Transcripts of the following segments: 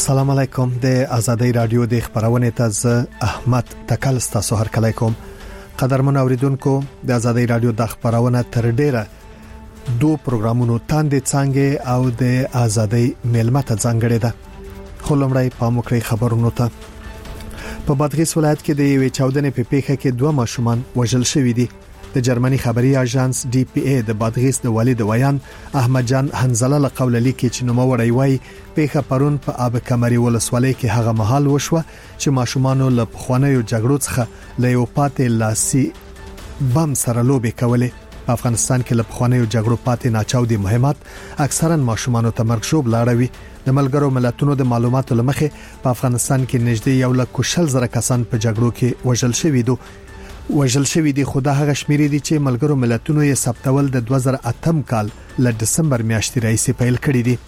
السلام علیکم د آزادۍ رادیو د خبرونه تازه احمد تکل تاسو هر کله کوم قدرمن اوریدونکو د آزادۍ رادیو د خبرونه تر ډیره دو پروګرامونو تاندې څنګه او د آزادۍ ملمت ځانګړي ده خلمړی پاموکړی خبرونو ته په بادغیس ولایت کې د یوې چاودنې په پیښه کې دوه ماشومان وژل شوي دي د جرمني خبري اژانس ډي پی ای د بادغیس د والد ویان احمد جان حنزله له قول لیکي چې نو موري وای پیښه پرون په اب کمري ولسوالۍ کې هغه محل وشوه چې ماشومان له خوانیو جګړو څخه له یو پاتې لاسي بم سره لوبي کولې په افغانستان کې له خوانیو جګړو پاتې ناچاودي مهمات اکثرا ماشومان ته مرګ لاړوي د ملګرو ملتونو د معلوماتو لمخې په افغانستان کې نږدې 1,000 کسان په جګړو کې وژل شوي دي خو دا هغه شمیرې دي چې ملګرو ملتونو یې ثبتول د 2008 کال ل دسمبر میاشتې راځي پیل کړی دي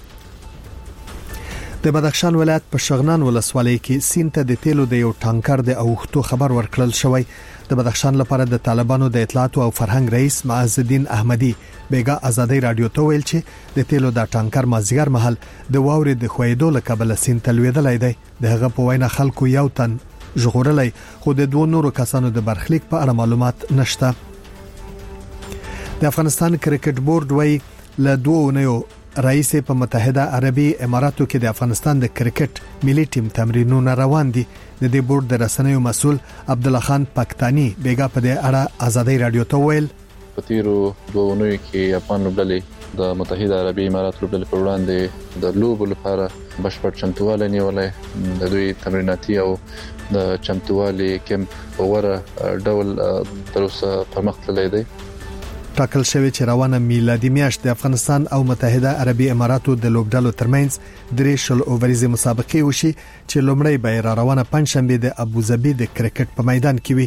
د بدخشان ولایت په شغنان ولسوالۍ کې سینته د تیلو د یو ټانکر د اوختو خبر ورکړل شوی د بدخشان لپاره د طالبانو د اطلاعات او فرهنګ رئیس معز الدین احمدی بیګا آزادۍ رادیو ته ویل چې د تیلو د ټانکر مازیګر محل د واورې د خویدو لکبل سینته لویدلای دی دغه په وینا خلکو یو تن ژغورلای خو د دوه نورو کسانو د برخلیک په اړه معلومات نشته د افغانستان کرکټ بورډ وای له دوه نو رئیس په متحده عربی اماراتو کې د افغانستان د کرکټ ملي ټیم تمرینونه روان دي د دې بورډ د رسنیو مسول عبد الله خان پاکستانی بیګا په دې اړه آزادۍ رادیو ته ویل په تیرو دوه نو کې افغان لوبډلې د متحده عربی امارات لوبډلې پر وړاندې د لوب لپاره بشپړ چمتووالی نیولې د دوی تمریناتي او د چمتووالي کمپ په وره ډول تروسه پرمخ تللی دی ټاکل شوی چې روانه میلادي میاشت د افغانستان او متحده عربی اماراتو د لوبډلو ترمنځ درې شل اووريزي مسابقې وشي چې لومړی به را روانه پنځشنبه د ابوظبي د کرکټ په میدان کې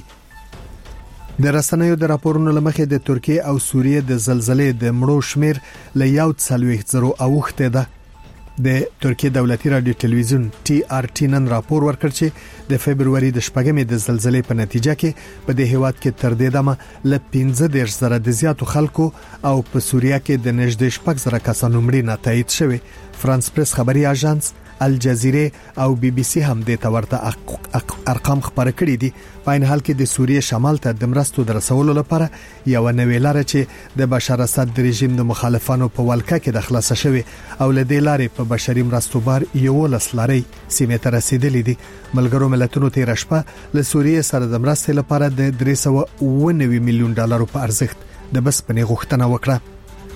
وي د رسنیو د راپورونو لمخې د ترکیه او سوریه د زلزلې د مړو شمیر له 1,000 اوخته ده د ترکیه دولتي رادیو ټلویزیون ټي آر ټي نن راپور ورکړ چې د فبرवरी د شپږمې د زلزلې په نتیجه کې په دې هیواد کې تر دې دمه ل 15,000 د زیاتو خلکو او په سوریه کې د نږدې 6,000 کسانو مړینه نه تایید شوی فرانس پریس خبري اژانس الجزیره او بي بي سي هم د تورته ارقام خبره کړې دي په ان حال کې د سوریه شمال ته د مرستو درسولو لپاره یو نوې لار چې د بشار اسد د رژیم د مخالفانو په ولکه کې د خلاص شوی او له دې لارې په بشري مرستو بار یو لسلاري سیمه ته رسیدلې دي ملګرو ملتونو تیر شپه له سوریه سره د مرستې لپاره د 390 میلیون ډالر په ارزښت د بسپنې غوښتنه وکړه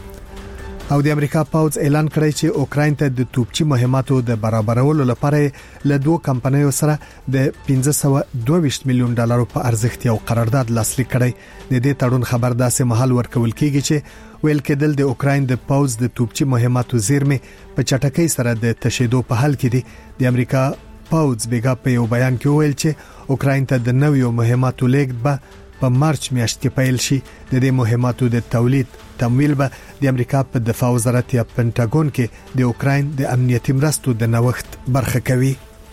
او د امریکا پاوز اعلان کړی چې اوکراین ته د توپچی مهماتو د برابرولو لپاره له دوه کمپنیو سره د 522 میلیون ډالر په ارزښت یو قرارداد لاسلیک کړی د دې تړون خبر داسې محل ورکول کیږي چې ویل کېدل د اوکراین د پاوز د توپچی مهماتو زیرمه په چټکۍ سره د تشیدو په حال کې دي د امریکا پاوز بیګا په یو بیان کې ویل چې اوکراین ته د نویو مهماتو لیږد په مارچ میاشت کې پیل شي د دې مهماتو د تولید تمویل به د امریکا په دفاع وزارت یا پنټاګون کې د اوکراین د امنیتي مرستو د نوښت برخه کوي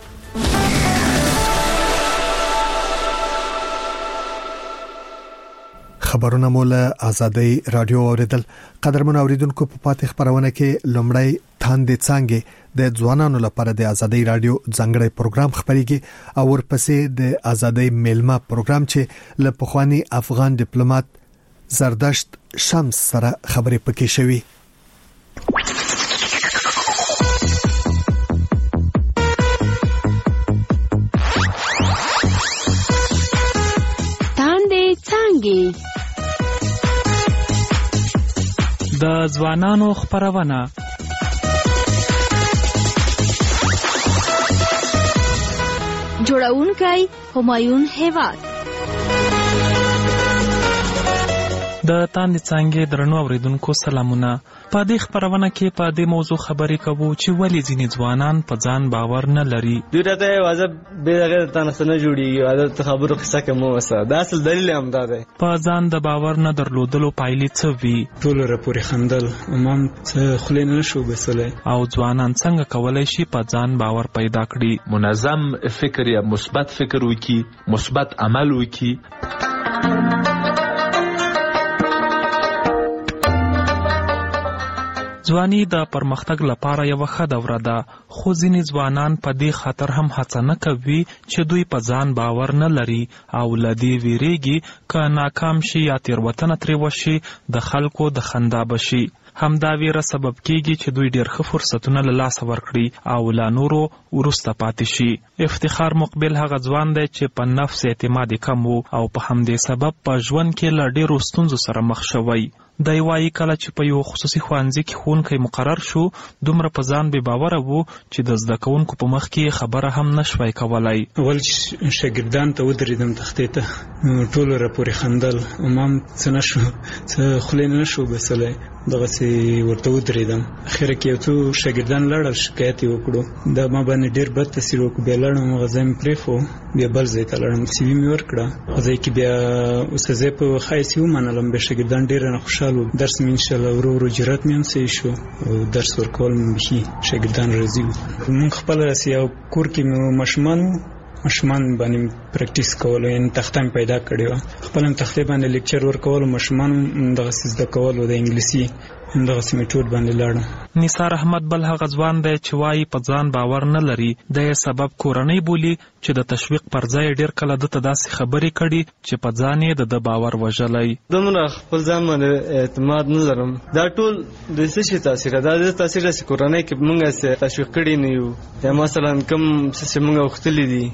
خبرونه مولا آزادۍ رادیو اوریدل قدرمن اوریدونکو په پاتې خبرونه کې لومړی تاندې څنګه د ځوانانو لپاره د آزادۍ رادیو ځانګړی پروګرام خبريږي او ورپسې د آزادۍ میلمه پروګرام چې له پخوانی افغان ډیپلوماټ زردشت شمس سره خبرې پکې شوي تاندې څنګه د ځوانانو خبرونه جوړونکي همایون هیواد د تاندې څنګه درنو اوریدونکو سلامونه په دې خبرونه کې په دې موضوع خبرې کوو چې ولې ځینې ځوانان په ځان باور نه لري دوی راته واځه به دغه تاسو نه جوړیږي واځه خبرو قصه کوم وسه دا اصل دلیل هم دا دی په ځان د باور نه درلودلو پایلې څه وي ټول راپورې خندل امام څه خلې نه شو بسله او ځوانان څنګه کولای شي په ځان باور پیدا کړي منظم فکر یا مثبت فکر وکي مثبت عمل وکي ځواني د پرمختګ لپاره یو ښه دوره ده، خو ځینې ځوانان په دې خاطر هم هڅه نه کوي چې دوی په ځان باور نه لري او له دې ویریږي که ناکام شي یا تېروتنه ترې وشي د خلکو د خندا بشي. همدا ویره سبب کیږي چې دوی ډېر ښه فرصتونه له لاسه ورکړي او لا نورو وروسته پاتې شي. افتخار مقبل هغه ځوان دی چې په نفس اعتماد کم و او په همدې سبب په ژوند کې له ډېرو ستونزو سره مخ شوی. دی وایي کله چې په یو خصوصي ښوونځي کې ښوونکی مقرر شو، دومره په ځان بې باوره و چې د زده کوونکو په مخ کې خبره هم نشوی کولی. اول شاګردان ته ودرېدم تختې ته، ټولو راپورې خندل، ما هم څه نشو، څه خولې نه شو بسلی، دغسې ورته ودرېدم. اخره کې یو څو شاګردان لاړل، شکایت یې وکړو، دا ما باندې ډېر بد تاثیر وکړو. بیا لاړم، هغه ځای مې پرېښو، بیا بل ځای ته لاړم، CV مې ورکړه. هغه ځای کې بیا استاذۍ په ښه حیث ومنلم، بیا شاګردان ډېر رانه خوشحال و. درس مې انشاءالله ورو ورو جرات مې هم صحیح شو او درس ورکول مې بیخي شاګردان راضي وو. مونږ خپله راسي یو کور کې مې ماشومان باندې پریکټیس کولو، یعنې تخته مې پیدا کړې وه، خپله مې تختې باندې لیکچر ورکولو، ماشومان هم دغسې زده کولو د انګلیسي، همدغسې میټود باندې لاړم. نثار احمد بل هغه ځوان دی چې وایي په ځان باور نه لري. د یې سبب کورنۍ بولي چې د تشویق پر ځای ډېر کله ده ته داسې خبرې کړي چې په ځان یې د باور وژلی. دومره خپل ځان باندې اعتماد نه لرم. دا ټول د څه شي تاثیر ده؟ د تاثیر چې کورنۍ کې موږ تشویق کړي نه یو، یا مثلا کوم څه چې موږ غوښتلي دي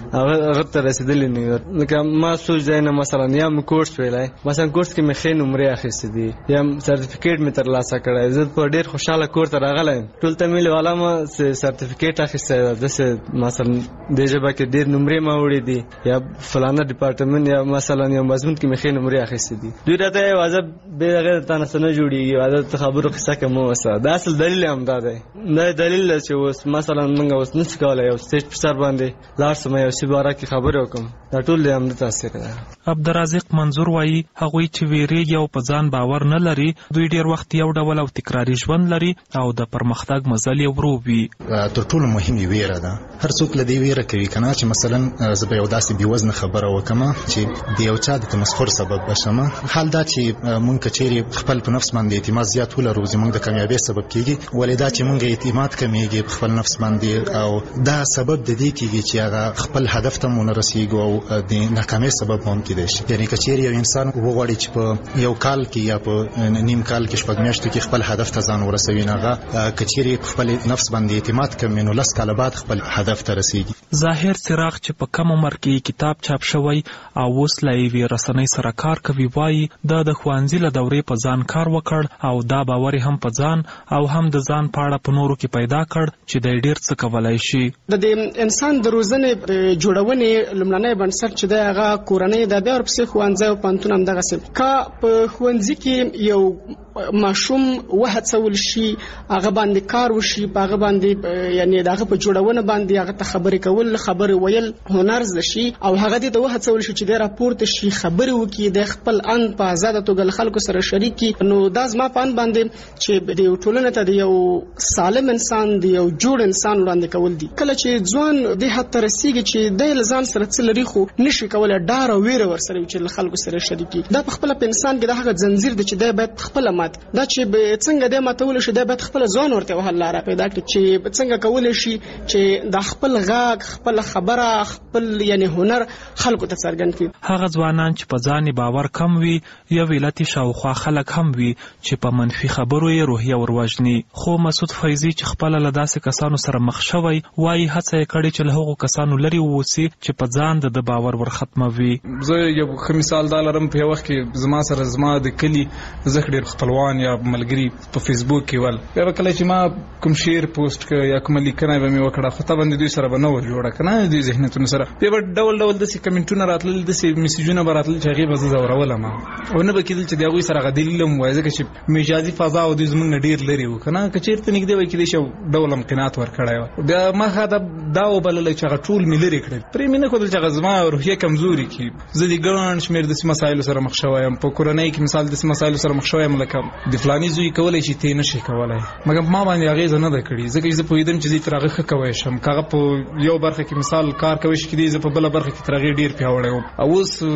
هغه ته رسېدلي نه یو. لکه ما سوچ ځای نه مثلا یا مې کورس ویلی، مثلا کورس کې مې ښې نمرې اخیستې دي یا سرټیفیکیټ مې ترلاسه کړی، زه په ډېر خوشحاله کور ته راغلی یم. ټول ته مې والا ما سرټیفیکیټ اخیستی ده، داسې مثلا دې ژبه کې ډېر نمرې ما وړي دي یا فلانه ډپارټمنټ یا مثلا یو مضمون کې مې ښې نمرې اخیستې دي. دوی راته یې واضح بې هغې د تا نه څه نه جوړېږي، واضح د خبرو قصه کې مه اوسه. دا اصل دلیل هم دا دی، دا دلیل ده چې اوس مثلا موږ اوس نشو کولی یو سټیج په سر باندې لاړ شم یو شي باره کې خبرې وکړم. دا ټول د همده تاثیر ده. عبدالرازق منظور وایي هغوی چې ویریږي او په ځان باور نه لري، دوی ډېر وخت یو ډول او تکراري ژوند لري او د پرمختګ مزل یې ورو وي. تر ټولو مهم یې ویره ده. هر څوک له دې ویره کوي که نه چې مثلا زه به یو داسې بېوزنه خبره وکړم چې د یو چا د تمسخر سبب بشم. حال دا چې مونږ که چیرې خپل په نفس باندې اعتماد زیات ولرو زموږ د کامیابۍ سبب کیږي، ولې دا چې مونږ اعتماد کمیږي په خپل نفس باندې او دا سبب د دې کیږي چې هغه خپل هدف ته مونږ رسیږو او د ناکامۍ سبب هم کیدای شي. یعنې که چیرې یو انسان وغواړي چې په یو کال کې یا په نیم کال کې 6 میاشتو کې خپل هدف ته ځان ورسوي، هغه که چیرې په خپل نفس باندې اعتماد کوي نو 10 کاله بعد خپل هدف ته رسیږي. ظاهر څراغ چې په کم عمر کې کتاب چاپ شوی او اوس له یوې رسنۍ سره کار کوي وایي دا د ښوونځي له دورې په ځان کار وکړ او دا باور هم په ځان او هم د ځان په اړه په نورو کې پیدا کړ چې دی ډېر څه کولی شي. د انسان د روزنې جوړونې لومړنی بنسټ چې دی هغه کورنۍ ده، بیا ورپسې ښوونځی او پوهنتون همدغسې. که په ښوونځي کې یو ماشوم وهڅول شي، هغه باندې کار وشي، په هغه باندې یعنې د هغه په جوړونه باندې هغه ته خبرې کول، خبرې ویل هنر زده شي او هغه دې ته وهڅول شي چې دی راپورته شي، خبرې وکړي، د خپل ان په ازاده توګه له خلکو سره شریک کړي. نو دا زما په ان باندې چې د یو ټولنې ته د یو سالم انسان، د یو جوړ انسان وړاندې کول دي. کله چې ځوان دې حد ته رسېږي چې دی له ځان سره څه لري خو نشي کولی ډار او ویره ورسره وي چې له خلکو سره شریک کړي، دا په خپله په انسان کې د هغه زنځیر دی چې دی باید خپله مات، دا چې څنګه دی ماتولی شي، دی باید خپله ځوان ورته حل لاره پیدا کړي چې څنګه کولی شي چې د خپل غږ، خپل خبره، خپل یعنی هنر خلکو ته څرګند کړي. هغه ځوانان چې په ځان باور کم وي یا ویلتي شاوخوا خلک هم وي چې په منفي خبرو یې روحیه وروژني. خو مسعود فیضي چې خپله له داسې کسانو سره مخ شوی وایي هڅه یې کړې چې له هغو کسانو لرې واوسي چې په ځان د باور ورختموي. زه یو ښه مثال دا لرم، په یو وخت کې زما سره زما د کلي زه ډېر خپلوان یا ملګري په فیسبوک کې ول، بیا به کله چې ما کوم شعر پوسټ کړ یا کومه لیکنه به مې وکړه خو ته باندې دوی سره به نه وه جوړه که نه، دوی ذهنیتونو سره بیا به ډول ډول داسې کمنټونه راتلل، داسې میسیجونه به راتلل چې هغې به زه ځورولم او نه به کېدل چې د هغوی سره هغه دلیل هم ووایي، ځکه چې مجازي فضا او دوی زموږ نه ډېر لرې وو که نه، که چېرته نږدې وای کېدای شي یو ډول هم قناعت ورکړی وه. بیا ما دا وبللی چې هغه ټول مې لرې کړل، پرې مې نه ښودل چې هغه زما روحیه کمزوري کړي. زه د ګڼ شمېر داسې مسایلو سره مخ شوی یم، په کورنۍ کې مثال داسې مسایلو سره مخ شوی یم لکه د فلاني زوی کولی شي ته یې نه شي کولی، مګر ما باندې اغېزه نه ده کړې، ځکه چې زه پوهېدم چې زه تر هغه ښه کوی شم. که هغه په یو برخه کې مثال کار کوی شي کېدای زه په بله برخه کې تر هغې ډېر پیاوړی وم. او اوس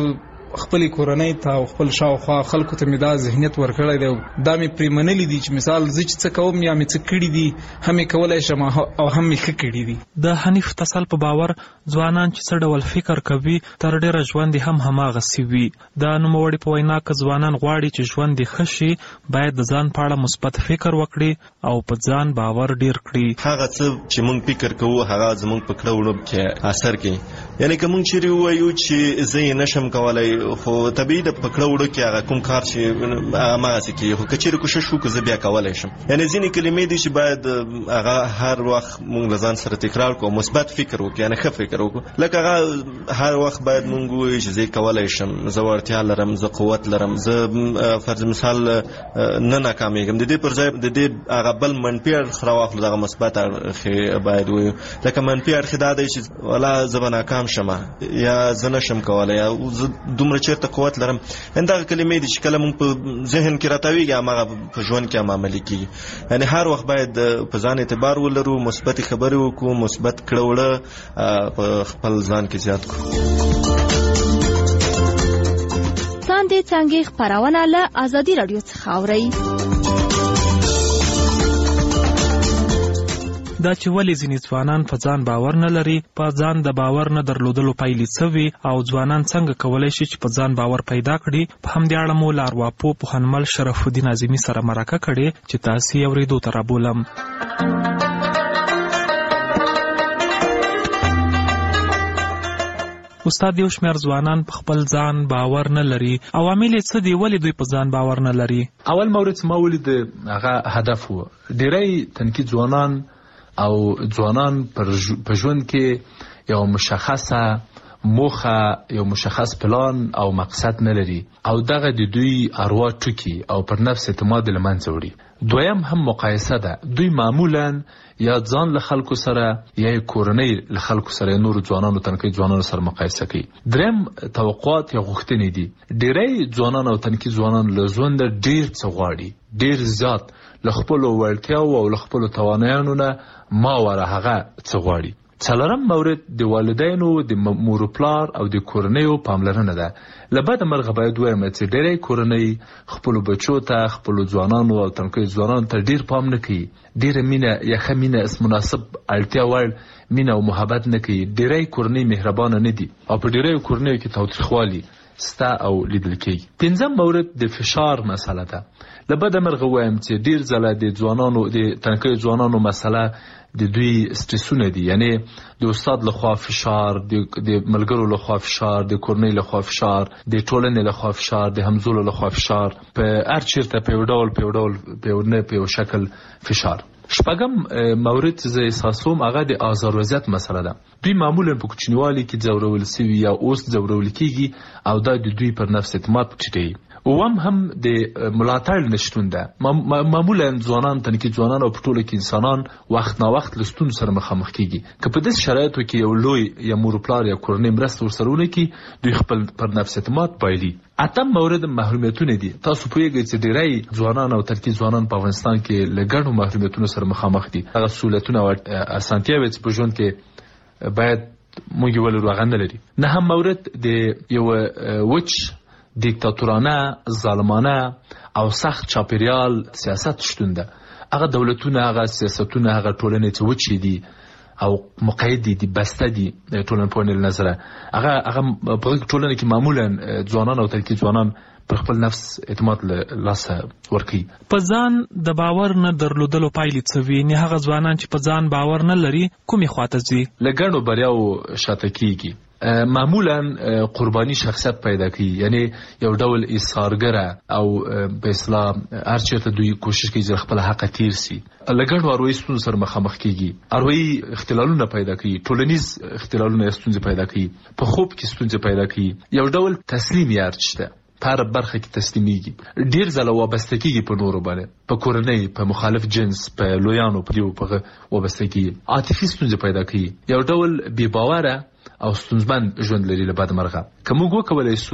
خپل کورنۍ ته او خپل شاوخوا خلکو ته مې دا ذهنیت ورکړی دی دا مې پرې منلي دي چې مثال زه چې څه کوم یا مې څه کړي دي هم یې کولی شم او هم مې ښه کړي دي. د حنیف تسل په باور ځوانان چې څه ډول فکر کوي تر ډېره ژوند یې هم هماغسې وي. د نوموړي په وینا که ځوانان غواړي چې ژوند یې ښه شي باید د ځان په اړه مثبت فکر وکړي او په ځان باور ډېر کړي. هغه څه چې موږ فکر کوو هغه زموږ په کړه وړو کې اثر کوي. یعنی که موږ چیرې ووایو چې زه یې نشم کولی خو طبیعي د په کړه وړو کې هغه کوم کار چې هماغسې کېږي خو که چیرې کوشش وکړو زه بیا کولی شم. یعنې ځینې کلمې دي چې باید هغه هر وخت موږ له ځان سره تکرار کړو مثبت فکر وکړو یعنې ښه فکر وکړو. لکه هغه هر وخت باید موږ ووایو چې زه یې کولی شم زه وړتیا لرم زه قوت لرم زه فرض مثال نه ناکامېږم. د دې پر ځای د دې هغه بل منفي اړخ راواخلو دغه مثبت اړخ باید ووایو. لکه منفي اړخ دا دی چې والا زه به ناکام شم یا زه نشم کولی یا زه دومره چېرته قوت لرم. دغه کلمې دي چې کله موږ په ذهن کې راتاویږي هماغه په ژوند کې هم عملي کېږي. یعنې هر وخت باید په ځان اعتبار ولرو مثبتې خبرې وکړو مثبت کړه وړه په خپل ځان کې زیات کړو. څاندې څانګې خپرونه له ازادي راډیو څخه اورئ. دا چې ولې ځینې ځوانان په ځان باور نه لري په ځان د باور نه درلودلو پایلې څه وي او ځوانان څنګه کولی شي چې په ځان باور پیدا کړي په همدې اړه مو له ارواپوه پوهنمل شرف الدین اعظمي سره مرکه کړې چې تاسې یې اورېدو ته رابولم. استاد یو شمېر ځوانان په خپل ځان باور نه لري. عوامل یې څه دي ولې دوی په ځان باور نه لري؟ اول مورد ما ولید هغه هدف و. ډېری تنکي ځوانان او ځوانان په ژوند کې یو مشخصه موخه یو مشخص پلان او مقصد نه لري او دغه د دوی اروا ټوکي او پر نفس اعتماد له منځه وړي. دویم هم مقایسه ده. دوی معمولا یا ځان له خلکو سره یا کورنۍ له خلکو سره نور ځوانانو تنکي ځوانانو سره مقایسه کوي. دریم توقعات یا غوښتنې دي. ډېری ځوانان او تنکي ځوانان له ژونده ډېر څه غواړي ډېر زیات له خپلو وړتیاو او له خپلو توانایانو نه ماوره هغه څه غواړي. څلورم مورد د والدینو د مور پلار او د کورنیو پاملرنه ده. له بده مرغه باید ووایم چې ډېری کورنۍ خپلو بچو ته خپلو ځوانانو او تنکیو ځوانانو ته ډېر پام نه کوي. ډېره مینه یا ښه مینه مناسب اړتیا وړ مینه او محبت نه کوي. ډېری کورنۍ مهربانه نه دي او په ډېریو کورنیو کې تاوتریخوالي ستا او لیدل کېږي. پنځم مورد د فشار مسله ده. له بده مرغه ووایم چې ډېر ځله د ځوانانو د تنکیو ځوانانو مسله د دوی سټرسونه دي. یعنی د استاد لخوا فشار د ملګرو لخوا فشار د کورنۍ لخوا فشار د ټولنې لخوا فشار د همزولو لخوا فشار په هر چیرته په یو ډول په یو شکل فشار. شپږم مورد زه احساسوم هغه د آزار وضعیت مسله ده. دوی معمولا په کوچنیوالي کې ځورول سوي یا اوس ځورول کېږي او دا د دوی پر نفس اعتماد ټیټوي. اوم هم د ملاتړ نشتون ده. معمولا ځوانان تنکي ځوانان او په ټوله کې انسانان وخت نا وخت له ستونزو سره مخامخ کېږي. که په داسې شرایطو کې یو لوی یا مور پلار یا کورنۍ مرسته ورسره ونه کړي دوی خپل پر نفس اعتماد بایلي. اتم مورد محرومیتونه دي. تاسو پوهیږئ چې ډېری ځوانان او ترکي ځوانان په افغانستان کې له ګڼو محرومیتونو سره مخامخ دي. هغه سهولتونه او اسانتیاوې چې په ژوند کې باید موږ ولرو هغه نه لري. نهم مورد د یو وچ دیکتاتورانه ظالمانه او سخت چاپیریال سیاست شتون ده. هغه دولتونه هغه سیاستونه هغه ټولنې چې وچې دي او مقید دي بسته دي ټولنپوهنې له نظره هغه په ټولنه کې معمولا ځوانان او ترکي ځوانان پر خپل نفس اعتماد له لاسه ورکوي. په ځان د باور نه درلودلو پایلې څه وي؟ نه هغه ځوانان چې په ځان باور نه لري کومې خواته ځي؟ له ګڼو بریاو شاته کېږي. معمولا قربانی شخصیت پیدا کوي. یعنی یو ډول ایثارګره او په اصطلاح هر چیرته دوی کوشش کوي چې خپل حق تیر سي. لګړو اروي ستونزې سره مخامخ کیږي. اروي اختلالونه پیدا کوي. ټولنیز اختلالونه ستونزې پیدا کوي. په خوب کې ستونزې پیدا کوي. یو ډول تسلیم یارچته په هر برخه کې تسلیمیږي. ډیر ځله وابسته کیږي په نورو باندې په کورنۍ په مخالف جنس په لویانو په دیو په وابسته کیږي. عاطفي ستونزې پیدا کوي. یو ډول بې باوره او ستونزمن ژوند لري له بده مرغه. که موږ وکولای سو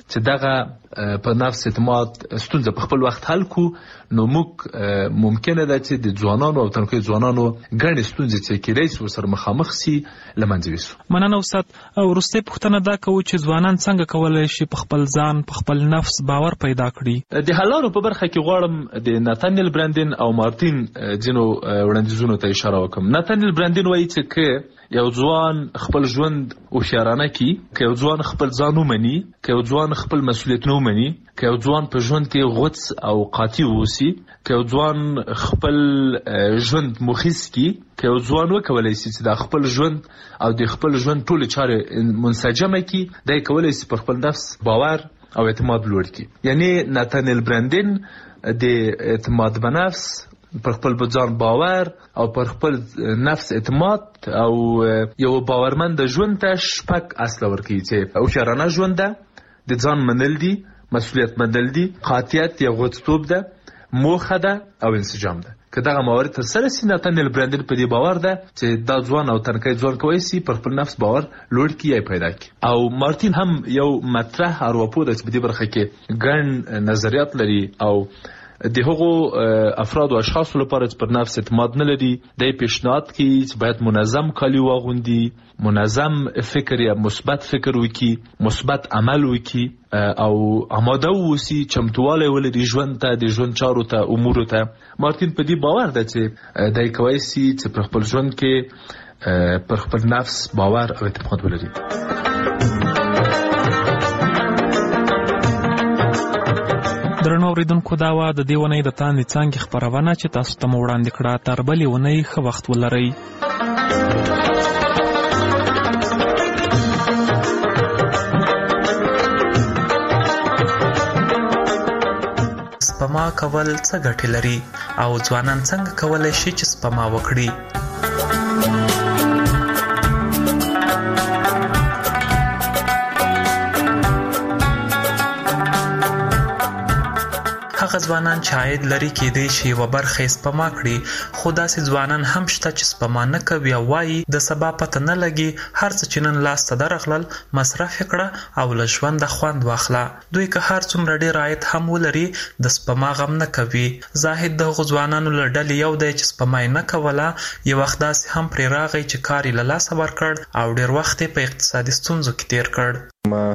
چې دغه په نفس اعتماد ستونزه په خپل وخت حل کو، نو موږ ممکنه ده چې د ځوانانو او تنکي ځوانانو ګڼې ستونزې چې کېدای شي ورسره مخامخ سي له منځه یوسو. مننه استاد. وروستۍ پوښتنه دا کوو چې ځوانان څنګه کولی شي په خپل ځان په خپل نفس باور پیدا کړي؟ د حلانو په برخه کې غواړم د ناتانیل برندین او مارتین ځینو وړاندیزونو ته اشاره وکړم. ناتانیل برندین وایي چې که یو ځوان خپل ژوند هوښیارانه کړي، که یو ځوان خپل ځان ومني، که یو ځوان خپل مسؤلیتونه ومني، که یو ځوان په ژوند کې غوڅ او قاطع واوسي، که یو ځوان خپل ژوند مخیس کړي، که یو ځوان وکولی شي چې د خپل ژوند او د خپل ژوند ټولې چارې منسجمه کړي، دی کولی شي په خپل نفس باور او اعتماد لوړ کړي. یعنی ناتانیل برندین د اعتماد په نفس، پر خپل ځان باور او پر خپل نفس اعتماد او یو باورمند ژوند ته 6 اصل ورکوي چې هوښیارانه ژوند ده، د ځان منل دي، مسؤلیت منل دي، قاطعیت یا غوڅتوب ده، موخه ده او انسجام ده. که دغه موارد تر سره سي، ناتانیل برندین په دې باور ده چې دا ځوان او تنکی ځوان کولی شي پر خپل نفس باور لوړ کړي یا پیدا کړي. او مارتین هم یو مطرح ارواپوه ده چې په دې برخه کې ګڼ نظریات لري او د هغو افراد او اشخاصو لپاره چې پر نفس اعتماد نه لري، دی پیشنهاد کوي چې باید منظم کالي واغوندي، منظم فکر یا مثبت فکر وکړي، مثبت عمل وکړي او آماده واوسي، چمتوالی ولري ژوند ته، د ژوند چارو ته، امورو ته. مارتین په دې باور ده چې دی کولی شي چې پر خپل ژوند کې پر خپل نفس باور او اعتماد ولري. درنو اوریدونکو، دا وه د دې اونۍ د تاندې څانګې خپرونه چې تاسو ته مو وړاندې کړه. تر بلې اونۍ ښه وخت ولرئ. سپما کول څه ګټې لري او ځوانان څنګه کولی شي چې سپما وکړي؟ هغه ځوانان چې عاید لري کېدای شي یوه برخه یې سپما کړي، خو داسې ځوانان هم شته چې سپما نه کوي او وایي د سبا پته نه لګي، هر څه چې نن لاس ته درغلل مصرف یې کړه او له ژونده خوند واخله. دوی که هر څومره ډېر عاید هم ولري د سپما غم نه کوي. زاهد د هغو ځوانانو له ډلې یو دی چې سپما یې نه کوله، یو وخت داسې هم پرې راغی چې کار یې له لاسه ورکړ او ډېر وخت یې په اقتصادي ستونزو کې تیر کړ. ما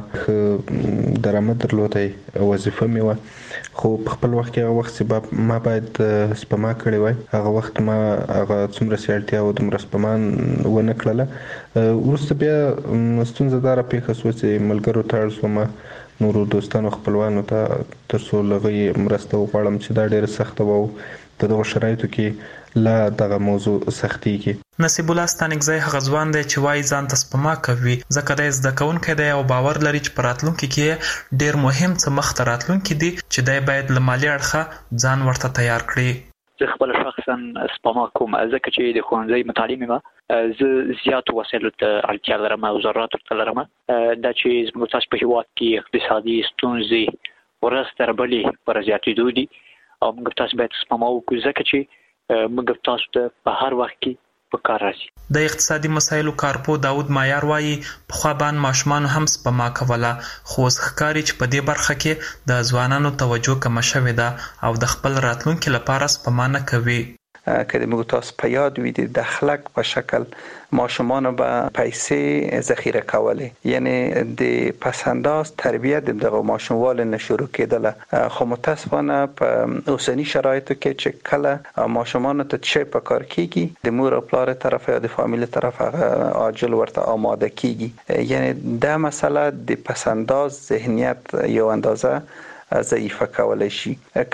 ښه درآمد درلودی، وظیفه مې وه، خو په خپل وخت کې هغه وخت چې ما باید سپما کړې وای، هغه وخت ما هغه څومره سي اړتیا و دومره سپما ونه کړله. وروسته بیا ستونزه دا راپېښه شوه چې ملګرو ته اړ شوم، نورو دوستانو خپلوانو ته، تر څو له هغوی مرسته وغواړم چې دا ډېره سخته وه او په دغو شرایطو کې لا دغه موضوع سختېږي. نصیب الله ستانکزی هغه ځوان دی چې وایي ځان ته سپما کوي ځکه دی زده کوونکی دی او باور لري چې په راتلونکي کې ډېر مهم څه مخته راتلونکي دي چې دی باید له مالي اړخه ځان ورته تیار کړي. زه خپل شخصا سپما کوم ځکه چې د ښوونځي متعلم یم، زه زیاتو وسایلو ته اړتیا لرم او ضروراتو ته لرم. دا چې زموږ تاسو په هېواد کې اقتصادي ستونزې ورځ تر بلې پر زیاتېدو دي او موږ تاسو باید سپما وکړو ځکه چې موږ تاسو ته په هر وخت کې په کار راځي. د اقتصادي مسایلو کارپو داود مایار وایي پخوا باندې ماشومان هم سپما کوله، خو اوس ښکاري چې په دې برخه کې د ځوانانو توجه کمه شوې ده او د خپل راتلونکي لپاره سپما نه کوي. که د موږ تاسو په یاد وي د دخلک په شکل ماشومان به پیسې ذخیره کولې، یعنی د پسنداز تربیت دغه ماشوموال نه شروع کېدله، خو متاسفانه په اوسنی شرایطو کې چې کله ماشومان ته څه په کار کیږي د مور او پلار طرف یا د فامیل طرف هغه عاجل ورته آماده کیږي، یعنی دا مسئله د پسنداز ذهنیت یو اندازه ضعیفه کولای شي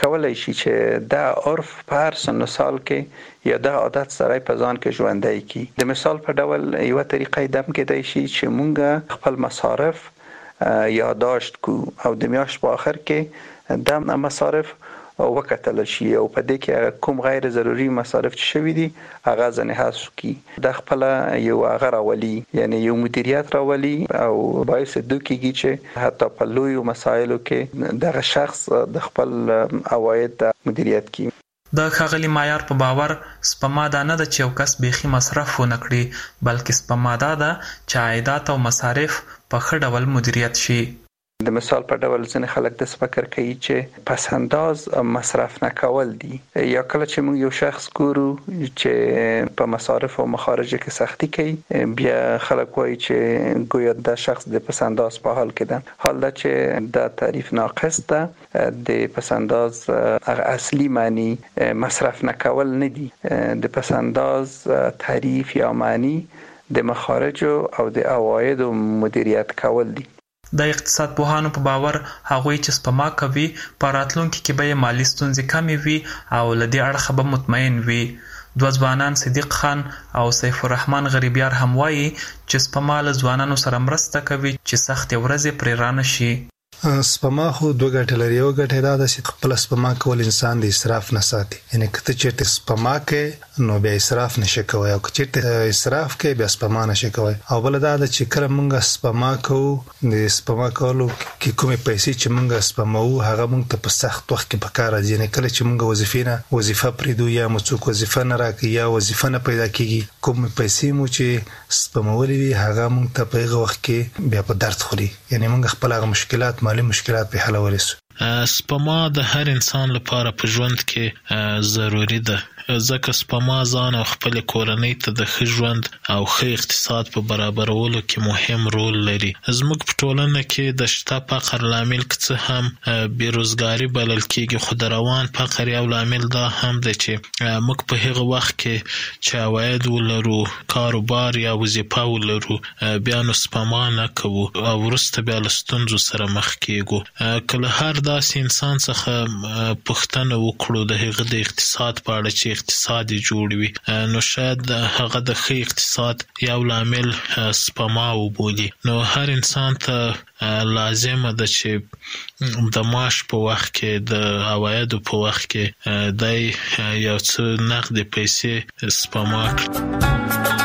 چې دا عرف په هر سن و سال کې یا دا عادت سره په ځان کې ژوندی کی. د مثال په ډول یو طریقې دم کېدای شي چې مونږ خپل مصارف یادداشت کو او د میاشت په آخر کې د مصارف وکتل شي او په دې کې کوم غیر ضروري مصارف چې شوي دي هغه ځنې حذف کی. د خپل یو هغه راولي، یعنی یو مدیریت راولي او باعث دوکیږي چې حتی په لویو مسایلو کې دغه شخص د خپل عواید مدیریت کی. د ښاغلي مایار په باور سپما دا نه ده چې یو کس بیخي مصرف ونه کړي، بلکې سپما دا ده چې عایدات او مصارف په ښه ډول مدیریت شي. د مثال په ډول ځینې خلک د فکر کوي چې پس انداز مصرف نه کول دي، یا کله چې موږ یو شخص ګورو چې په مصارف او مخارج کې سختی کوي بیا خلک وایي چې گویا د شخص د پس انداز په حال کې ده، حال دا چې د تعریف ناقص ده. د پس انداز اصلي معنی مصرف نه کول نه دي، د پس انداز تعریف یا معنی د مخارج او د عواید مدیریت کول دي. د اقتصاد پوهانو په باور هغوی چې سپما کوي په راتلونکي کې به مالي ستونزې کمې وي او له دې اړخه به مطمئن وي. دوه ځوانان صدیق خان او سیف الرحمن غریبیار هم وایي چې سپما له ځوانانو سره مرسته کوي چې سختې ورځې پرې رانه شي. سپما خو دوه ګټې لري. یو ګټه دا ده چې خپل سپما کول انسان د اسراف نه ساتي، یعنی کته چې سپما کې نو بیا اسراف نشي کوي او چې اسراف کې بیا سپما نشي کوي. او بل دا ده چې کله موږ سپما کوو د سپما کولو کې کومې پیسې چې موږ سپماو هغه موږ ته په سخت وخت کې پکار راځي، یعنی کله چې موږ وظیفه پریدو یا موږ وظیفه نه راکړي یا وظیفه نه پیدا کیږي، کوم پیسې مو چې سپمولې وي هغه موږ ته په هغه وخت کې بیا په درد خوري، یعنی موږ خپل هغه مشکلات مالي مشکلات په حل ورسو. سپما د هر انسان لپاره په ژوند کې ضروری ده، ځکه سپما ځان او خپل کورنۍ ته د ښه ژوند او ښه اقتصاد په برابرولو کې مهم رول لري. زموږ په ټولنه کې د شته فقر لامل څه هم بیروزګاری بلل کېږي، خو د روان فقر یو لامل دا هم دی چې موږ په هغه وخت کې چې عواید ولرو، کاروبار یا وظیفه ولرو، بیا نو سپما نه کوو او وروسته بیا له ستونزو سره مخ کېږو. کله هر داسې انسان څخه پوښتنه وکړو د هغه د اقتصاد په اړه چې اقتصاد جوړ وي، نو شاید هغه د ښه اقتصاد یو لامل سپما وبولي. نو هر انسان ته لازمه ده چې د معاش په وخت کې د عوایدو په وخت کې د یو څه نقد پیسې سپما کړي.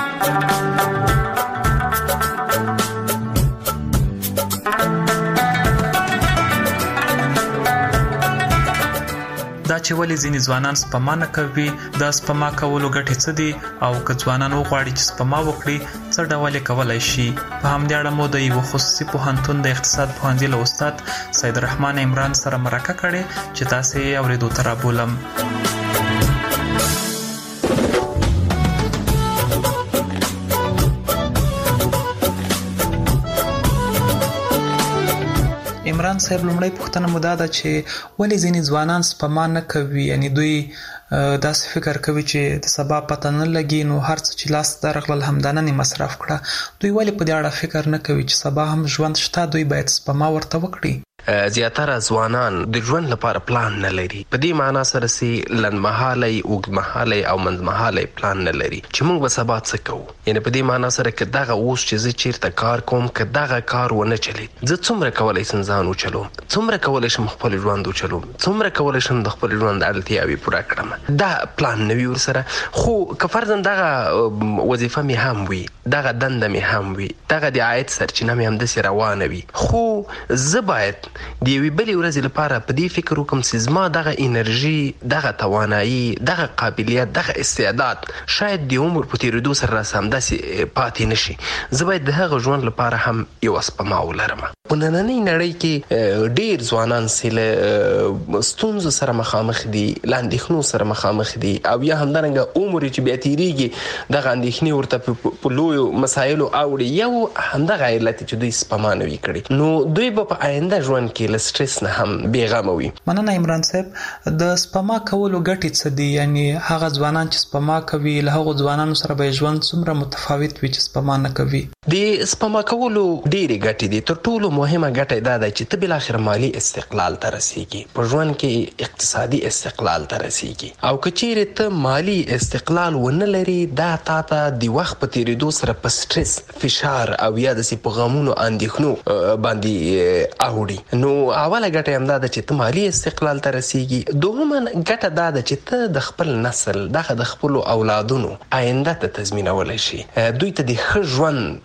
دا چې ولې ځینې ځوانان سپما نه کوي، دا سپما کولو ګټې څه دي او که ځوانان وغواړي چې سپما وکړي څه ډول یې کولی شي. په همدې اړه مو د یوه خصوصي پوهنتون د اقتصاد پوهنځي له استاد سید الرحمن عمران سره مرکه کړې چې تاسې یې اورېدو ته رابولم. عمران صاحب، لومړی پوښتنه مو دا ده چې ولې ځینې ځوانان سپما نه کوي، یعنی دوی داسې فکر کوي چې د سبا پته نه لګي نو هر څه چې لاس ته راغلل همدننه مصرف کړه. دوی ولې په دې اړه فکر نه کوي چې سبا هم ژوند شته، دوی باید سپما ورته وکړي؟ زیاتره ځوانان د ژوند لپاره پلان نه لري، په دې معنا سره چې لنډمهالی، اوږدمهالی او منځمهالی پلان نه لري چې موږ به سبا څه کوو. یعنی په دې معنا سره که دغه اوس چې زه چیرته کار کوم که دغه کار ونه چلید، زه څومره کولی شم ځان وچلوم، څومره کولی شم خپل ژوند وچلوم، څومره کولی شم د خپل ژوند اړتیاوې پوره کړم. دا پلان نه وي ورسره. خو که فرضاً دغه وظیفه مې هم وي، دغه دنده مې هم وي، دغه د عاید سرچینه مې همداسې روانه وي، خو زه باید د یوې بلې ورځې لپاره په دې فکر وکړم چې زما دغه انرژي، دغه توانایي، دغه قابلیت، دغه استعداد شاید د عمر په تېرېدو سره راسه همداسې پاتې نه شي. زه باید د هغه ژوند لپاره هم یوه سپما ولرم. په نننۍ نړۍ کې ډېر ځوانان چې له ستونزو سره مخامخ دي، له اندېښنو سره مخامخ دي او یا همدارنګه عمر چې بیا تېرېږي دغه اندېښنې ورته په لویو مسایلو اوړي. یو همدغه علت چې دوی سپما نه وي کړې، نو دوی به په آینده ژوند کې له سټرس نه هم بېغمه وي. مننه عمران صاحب. د سپما کولو ګټې څه دي؟ یعنی هغه ځوانان چې سپما کوي له هغو ځوانانو سره به ژوند څومره متفاوت وي چې سپما نه کوي؟ د سپما کولو ډېرې ګټې دي. تر ټولو مهمه ګټه دا ده چې ته بالاخره مالي استقلال ته رسېږي، په ژوند کې اقتصادي استقلال ته رسېږي. او که چیرې ته مالي استقلال ونه لري، دا تا ته د وخت په تېرېدو سره په سټرس، فشار او یا داسې په غمونو اندېښنو باندې اوړي. نو اوله ګټه همدا ده چې ته مالي استقلال ته رسېږي. دوهمه ګټه دا ده چې ته د خپل نسل، دغه د خپلو اولادونو آینده ته تضمینولی شي، دوی ته د ښه ژوند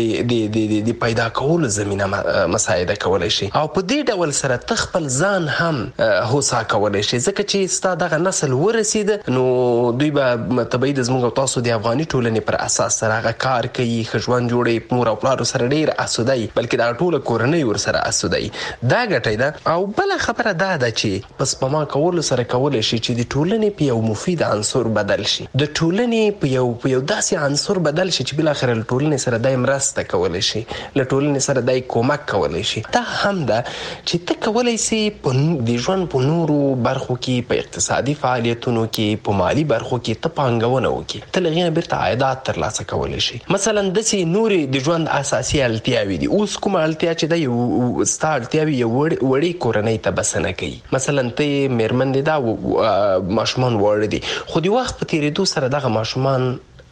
د پیدا کولو زمینه مساعده کولی شي. او په دې ډول سره ته خپل ځان هم هوسا کولی شي، ځکه چې ستا دغه نسل ورسېده نو دوی به طبیعي د زموږ او تاسو د افغاني ټولنې پر اساس سره هغه کار کوي، ښه ژوند جوړوي، مور او پلار سره ډیر اسوده وي، بلکې دا ټوله کورنۍ ورسره اسوده وي. دا ګټه ده. او بل خبره دا ده چې په سپما کولو سره کولی شي چې د ټولنې په یو مفید عنصر بدل شي، د ټولنې په یو داسې عنصر بدل شي چې بالاخره له ټولنې سره دای مرسته کولی شي، له ټولنې سره دای کومک کولی شي. دا هم ده چې ته کولی سي د ژوند په نورو برخو کې، په اقتصادي فعالیتونو کې، په مالی برخو کې ته پانګونه وکړي، ته له هغې نه بیرته عایدات ترلاسه کولی شي. مثلا داسې نورې د ژوند اساسي اړتیاوې دي. اوس کومه اړتیا چې ده یو ستا اړتیاوې یو وړې کورنۍ ته بسنه کوي. مثلا ته میرمن دې دا ماشومان واړه دي، خو د وخت په تېرېدو سره دغه ماشومان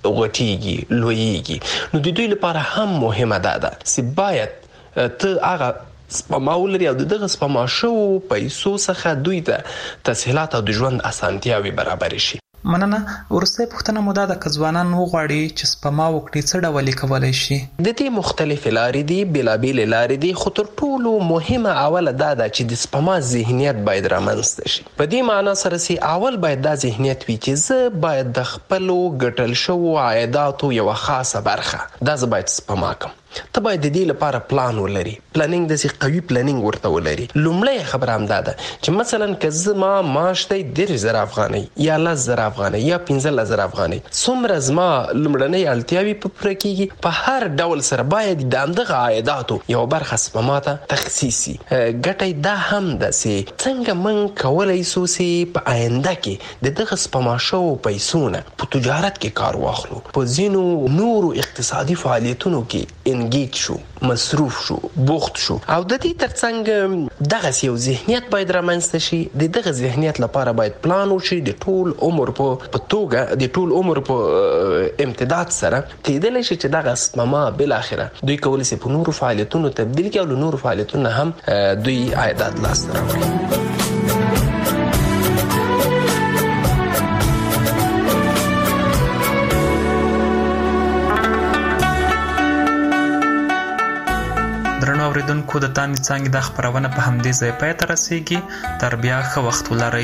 غټیږي، لویږي، نو د دوی لپاره هم مهمه ده چې باید ته هغه سپما ولري او دغه سپما شوو پیسو څخه دوی ته تسهیلات او د ژوند اسانتیاوې برابرې شي. مننه. وروستۍ پوښتنه مو دا ده که ځوانان وغواړي چې سپما وکړي څه ډول یې کولی شي؟ د دې مختلفې لارې دي، بېلابېلې لارې دي، خو تر ټولو مهمه اوله دا ده چې د سپما ذهنیت باید رامنځته شي. په دې معنا سره چې اول باید دا ذهنیت وي چې زه باید د خپلو ګټل شوو عایداتو یوه خاصه برخه دا زه باید سپما کړم. ته باید د دې لپاره پلان ولري، پلانینګ داسې قوي پلانینګ ورته ولري. لومړی خبره همدا ده چې مثلا که زما معاش دی 10,000 افغانۍ یا 10,000 افغانۍ یا 15,000 افغانۍ، څومره زما لومړنۍ اړتیاوې په پوره کېږي، په هر ډول سره باید د همدغه عایداتو یوه برخه سپما ته تخصیص شي. ګټه دا هم ده چې څنګه موږ کولی سو چې په آینده کې د دغه سپما شوو پیسو نه په تجارت کې کار واخلو، په ځینو نورو اقتصادي فعالیتونو کې انګیج شو، مصروف شو، بوخت شو. او د دې ترڅنګ دغه یو ذهنیت باید رامنځته شي. د دغه ذهنیت لپاره باید پلان وشي د ټول عمر په توګه، د ټول عمر په امتداد سره کېدلی شي چې دغه سپما بالاخره دوی کولی شي په نورو فعالیتونو تبدیل کړي او له نورو فعالیتونو هم دوی عایدات لاسته راوړي. درنو اوریدونکو، د تاندې څانګې دا خپرونه په همدې ځای پای ته رسیږي. تر بیا ښه وخت ولرئ.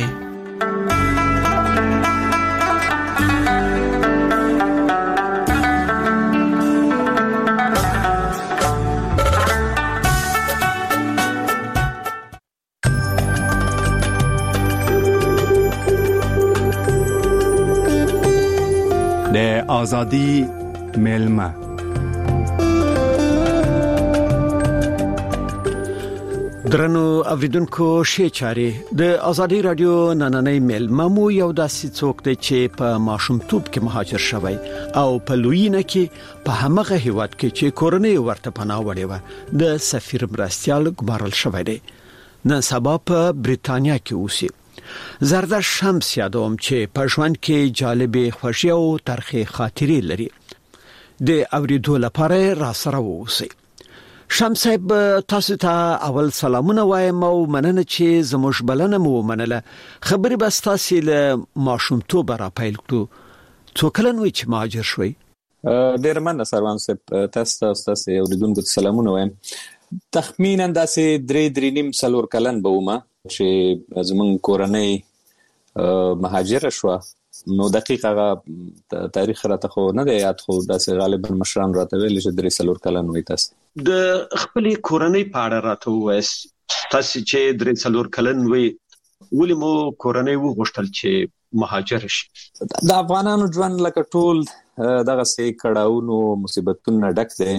د آزادی میلمه. درنو اوریدونکو، شې چاري د ازادي رادیو نننۍ میلمه مو یو داسې څوک دی چې په ماشومتوب کې مهاجر شوی او په لویینه کې په همغه هیواد کې چې کورنۍ ورته پناه وړې و د سفیر مرستیال ګمارل شوی دی. نن سبا په بریتانیا کې اوسي. زردش شمس یادوم چې په ژوند کې جالبې خوښي او ترخې خاطرې لري. د اوریدو لپاره را سره اوسئ. شمس صاحب، تاسو ته اول سلامونه وایم او مننه چې زموږ بلنه مو منله. خبرې بس تاسو له ماشومتوب را پیل کړو. څو کلن وي چې مهاجر شوي؟ ډېر مننه سروان صاحب، تاسو اوریدونکو ته سلامونه وایم. تخمینا داسې 3.5 کلن به ومه چې زمونږ کورنۍ مهاجره شوه. نو دقیق هغه تاریخ راته خو نه دی یاد، خو داسې غالبا مشران راته ویل چې 3 کلن وي. تاسو د خپلې کورنۍ په اړه راته ووایاست. تاسو چې 3 کلن وي، ولې مو کورنۍ وغوښتل چې مهاجر شي؟ د افغانانو ژوند لکه ټول دغه سي کړهونو مصیبتونو ډک دی.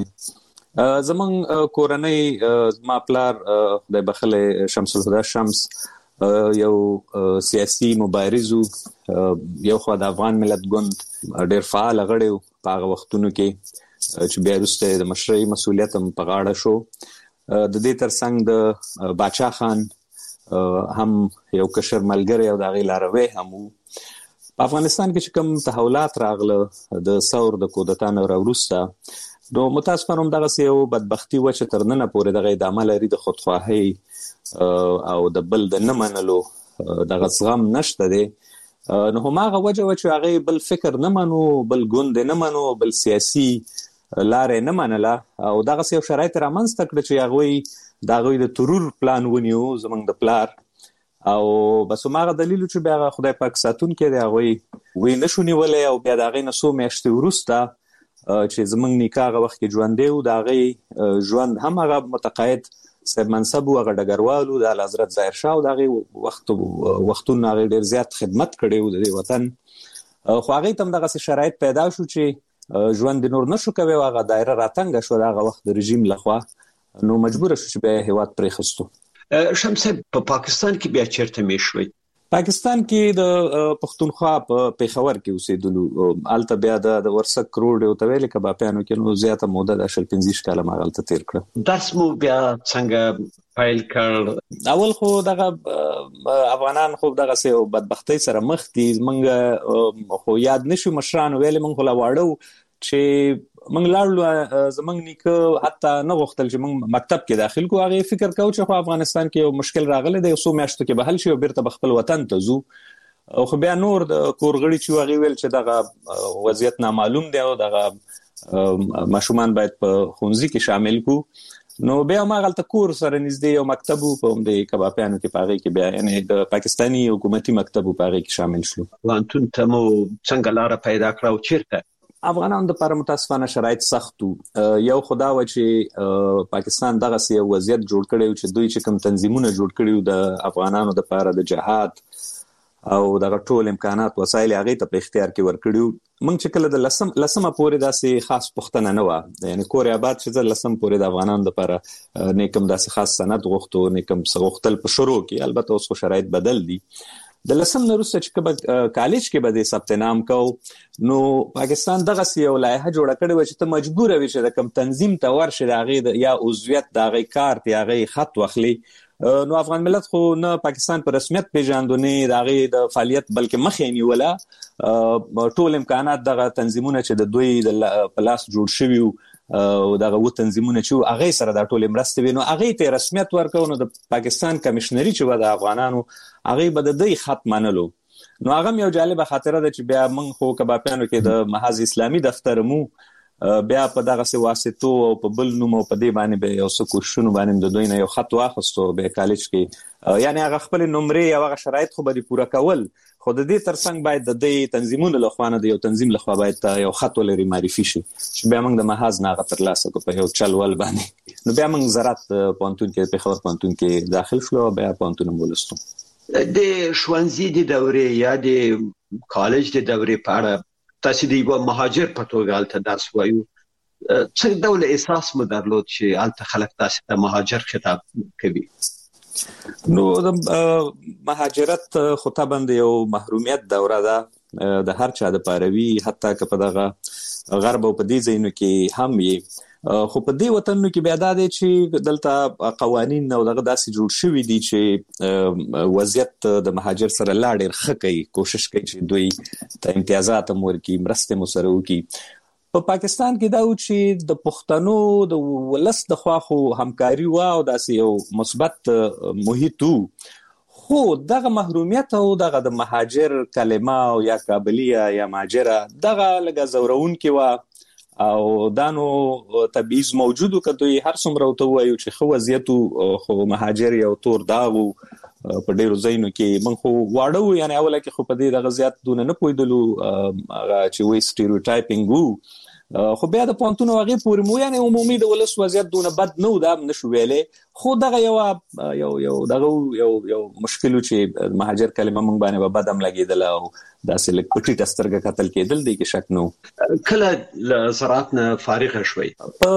زمونږ کورنۍ، زما پلار خدای بخله شمس الهدى شمس یو سیاسي مبارزو، یو خو د افغان ملت ګوند ډېر فعال غړی په هغه وختونو کې چې بیا وروسته د مشرۍ مسؤلیت هم په غاړه شو. د دې ترڅنګ د باچا خان هم یو کشر ملګری او د هغې لاروی هم و. په افغانستان کې چې کوم تحولات راغله د ثور د کودتا نه راوروسته، نو متاسفانه همدغسې یو بدبختي وه چې تر ننه پورې دغه ادامه لري. د خودخواهۍ او د بل د نه منلو دغه زغم نشته دی. نو هماغه وجه وه چې هغې بل فکر نه منو، بل ګوند نه منو، بل سیاسي لارې نه منله، او دغسې یو شرایط رامنځته کړه چې هغوی د هغوی د ترور پلان ونیو زموږ د پلار، او بس هماغه دلیل چې بیا خدای پاک ساتونکی دی، هغوی وی نشو نیولی. او بیا د هغې نه څو میاشتې وروسته چې زمونږ نیکه هغه وخت کې ژوند دی او د هغه ژوند هم هغه متقاعد صاحب منصب او هغه ډګروالو د حضرت ظاهر شاه او د هغه وختونه هغه ډیر زیات خدمت کړی و د وطن، خو هغه تم دغه شرایط پیدا شو چې ژوند نور نشو کوي، هغه دایره راتنګ شو هغه وخت د رژیم لخوا، نو مجبور شو چې به هیواد پرې خستو. شمس په پاکستان کې بیا چیرته میشوي؟ پاکستان کې د پښتونخوا په پیښور کې اوسېدلو، الته بیا د ورسک روډ او تویل کبابانو کې نو زیاته موده د 15 کاله مغلطه تیر کړ. درس مو بیا څنګه فایل کړ؟ اول خو دغه افغانان خو دغه سه بدبختی سره مخ دي، منګه خو یاد نشو مشران ویل منغه لا واړو چې منګ لاړو زمنګ نیکه حتی نه غوښتل چې منګ مکتب کې داخل کو، هغه فکر کاوه چې خو افغانستان کې یو مشکل راغلی دی، سو میاشتو کې به حل شي او بیرته خپل وطن ته ځو. خو بیا نور د کورغړي چې هغه ویل چې دغه وضعیت نامعلوم دی او دغه ماشومان باید په خونځي کې شامل کو، نو بیا ما غلطه کور سره نږدې یو مکتب په د کبابانو کې پاغي کې بیا یعنی د پاکستانی حکومتي مکتب پاغي کې شامل شلو. وانتون ته مو څنګه لار پیدا کړو چیرته؟ افغانانو د لپاره متاسفانه شرایط سختو، یو خدا و چې پاکستان دغه سی وضعیت جوړ کړی چې دوی چې کوم تنظیمونه جوړ کړي د افغانانو د لپاره د جهاد او دغه ټول امکانات وسایل هغه ته په اختیار کې ورکړیو. موږ چې کله د لسمه پورې داسې خاص پښتنه نه و، یعنی کور آباد چې د لسم پورې د افغانانو د لپاره نیکم داسې خاص سند غوښتو، نیکم غوښتل په شروع کې، البته اوس شرایط بدل دي. د لسم نورسته چې کله کالج کې به د ثبت نام کو، نو پاکستان دغه سی یو لایحه جوړه کړې و چې ته مجبور وې چې د کوم تنظیم ته ورشې د هغې یا عضویت د هغې کارت یا هغې خط واخلي. نو افغان ملت خو نه پاکستان په رسمیت پیژاندو نه د هغې د فعالیت بلکې مخ یې نیوله، ټول امکانات دغه تنظیمونه چې د دوی د پلاس جوړ شوي او دغه و تنظیمونه چې هغه سره د ټول مرسته وینو هغه ته رسمیت ورکو، نو د پاکستان کمشنري چې و د افغانانو هغه به د دې خط منلو. نو هغه یو جالبه خاطره ده چې بیا موږ خو کبابانو کې د محاذ اسلامي دفتر مو بیا په دغه سی واسطو او په بل نوم او په دې باندې به یو څه کوششونه باندې د دوی نه یو خط واخستو به کالج کې، یعنی هغه خپل نمرې او هغه شرایط خو به پوره کول، خو د دې ترڅنګ باید د دې تنظیمونو لخوا نه د یو تنظیم لخوا باید یو خط ولري معرفي شي چې بیا موږ د محاذ نه غتر لاسه کو په یو چلول باندې. نو بیا موږ زراعت پونتون کې په خبر پونتون کې داخل شلو، بیا پونتون مولستو. د ښوونځي د دورې یا د کالج د دورې په اړه تاسو د یو مهاجر په توګه الته درس وایو، څه ډول احساس مو درلود چې الته خلک تاسو ته مهاجر خطاب کوي؟ نو د مهاجرت خو طبعا د یو محرومیت دوره ده د هر چا د پاروي، حتی که په دغه غرب او په دې ځایونو کې هم یې، خو په دې وطنونو کې بیا دا دی چې دلته قوانین او دغه داسې جوړ شوي دي چې وضعیت د مهاجر سره لا ډېر ښه کوي، کوشش کوي چې دوی ته امتیازات هم ورکړي، مرستې مو سره وکړي. په پاکستان کې دا و چې د پښتنو د ولس د خوا خو همکاري و او داسې یو مثبت محیط و، خو دغه محرومیت او دغه د مهاجر کلمه او یا قابلیه یا مهاجره دغه لږه زورونکې و او دا نو تبعیض موجودو که دوی هر څومره ورته ووایو چې ښه وضعیت خو مهاجر یو تور داغ و په ډېرو ځایونو کې. موږ خو واړه وو، یعنې اوله کې خو په دې دغه زیات دونه نه پوهېدلو، هغه چې وایي سټیریوټایپینګ وو، خو بیا د پوهنتون هغې پورې مو یعنې عمومي د ولس وضعیت دونه بد نه و، دا هم نشو ویلی، خو دغه یو دغه یو مشکل و چې مهاجر کلمه موږ باندې به بد هم لګېدله او داسې لږ په ټیټه سترګه کتل کېدل، دی کې شک نه و. کله له زراعت نه فارغه شوئ؟ په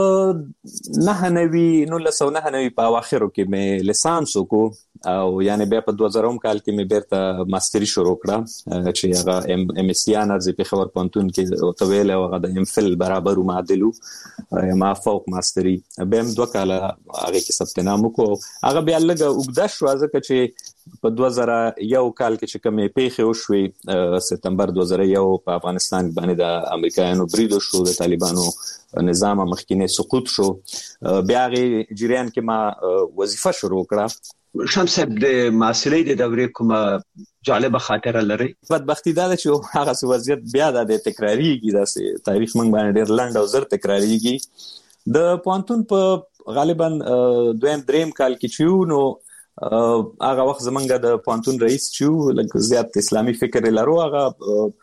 1999 په اواخرو کې مې لیسانس وکړو او یعنې بیا په 2000 کال کې مې بیرته ماستري شروع کړه چې هغه ام اس سی انرز پېښور پوهنتون کې ورته ویل او هغه د ام فل برابر معادل ما فوق ماستري. بیا هم 2 کاله هغې کې ثبت نام وکړو، هغه بیا لږه اوږده شوه ځکه چې په 2001 کال کې چې کومې پیښې وشوې سپتمبر 2001 په افغانستان باندې د امریکایانو برید وشو، د طالبانو نظام مخکینی سقوط شو، بیا هغې جریان کې ما وظیفه شروع کړه. شمس صاحب د محصلۍ د دورې کومه جالبه خاطره لري؟ بدبختي دا ده چې هغه وضعیت بیا د تکراریږي، داسې تاریخ موږ باندې ډېر لنډ او زر تکراریږي. د پوهنتون په غالبا 2-3 کال کې چې نو هغه وخت زمونږ د پوهنتون رئیس چې لږ زیات اسلامي فکر لرو، هغه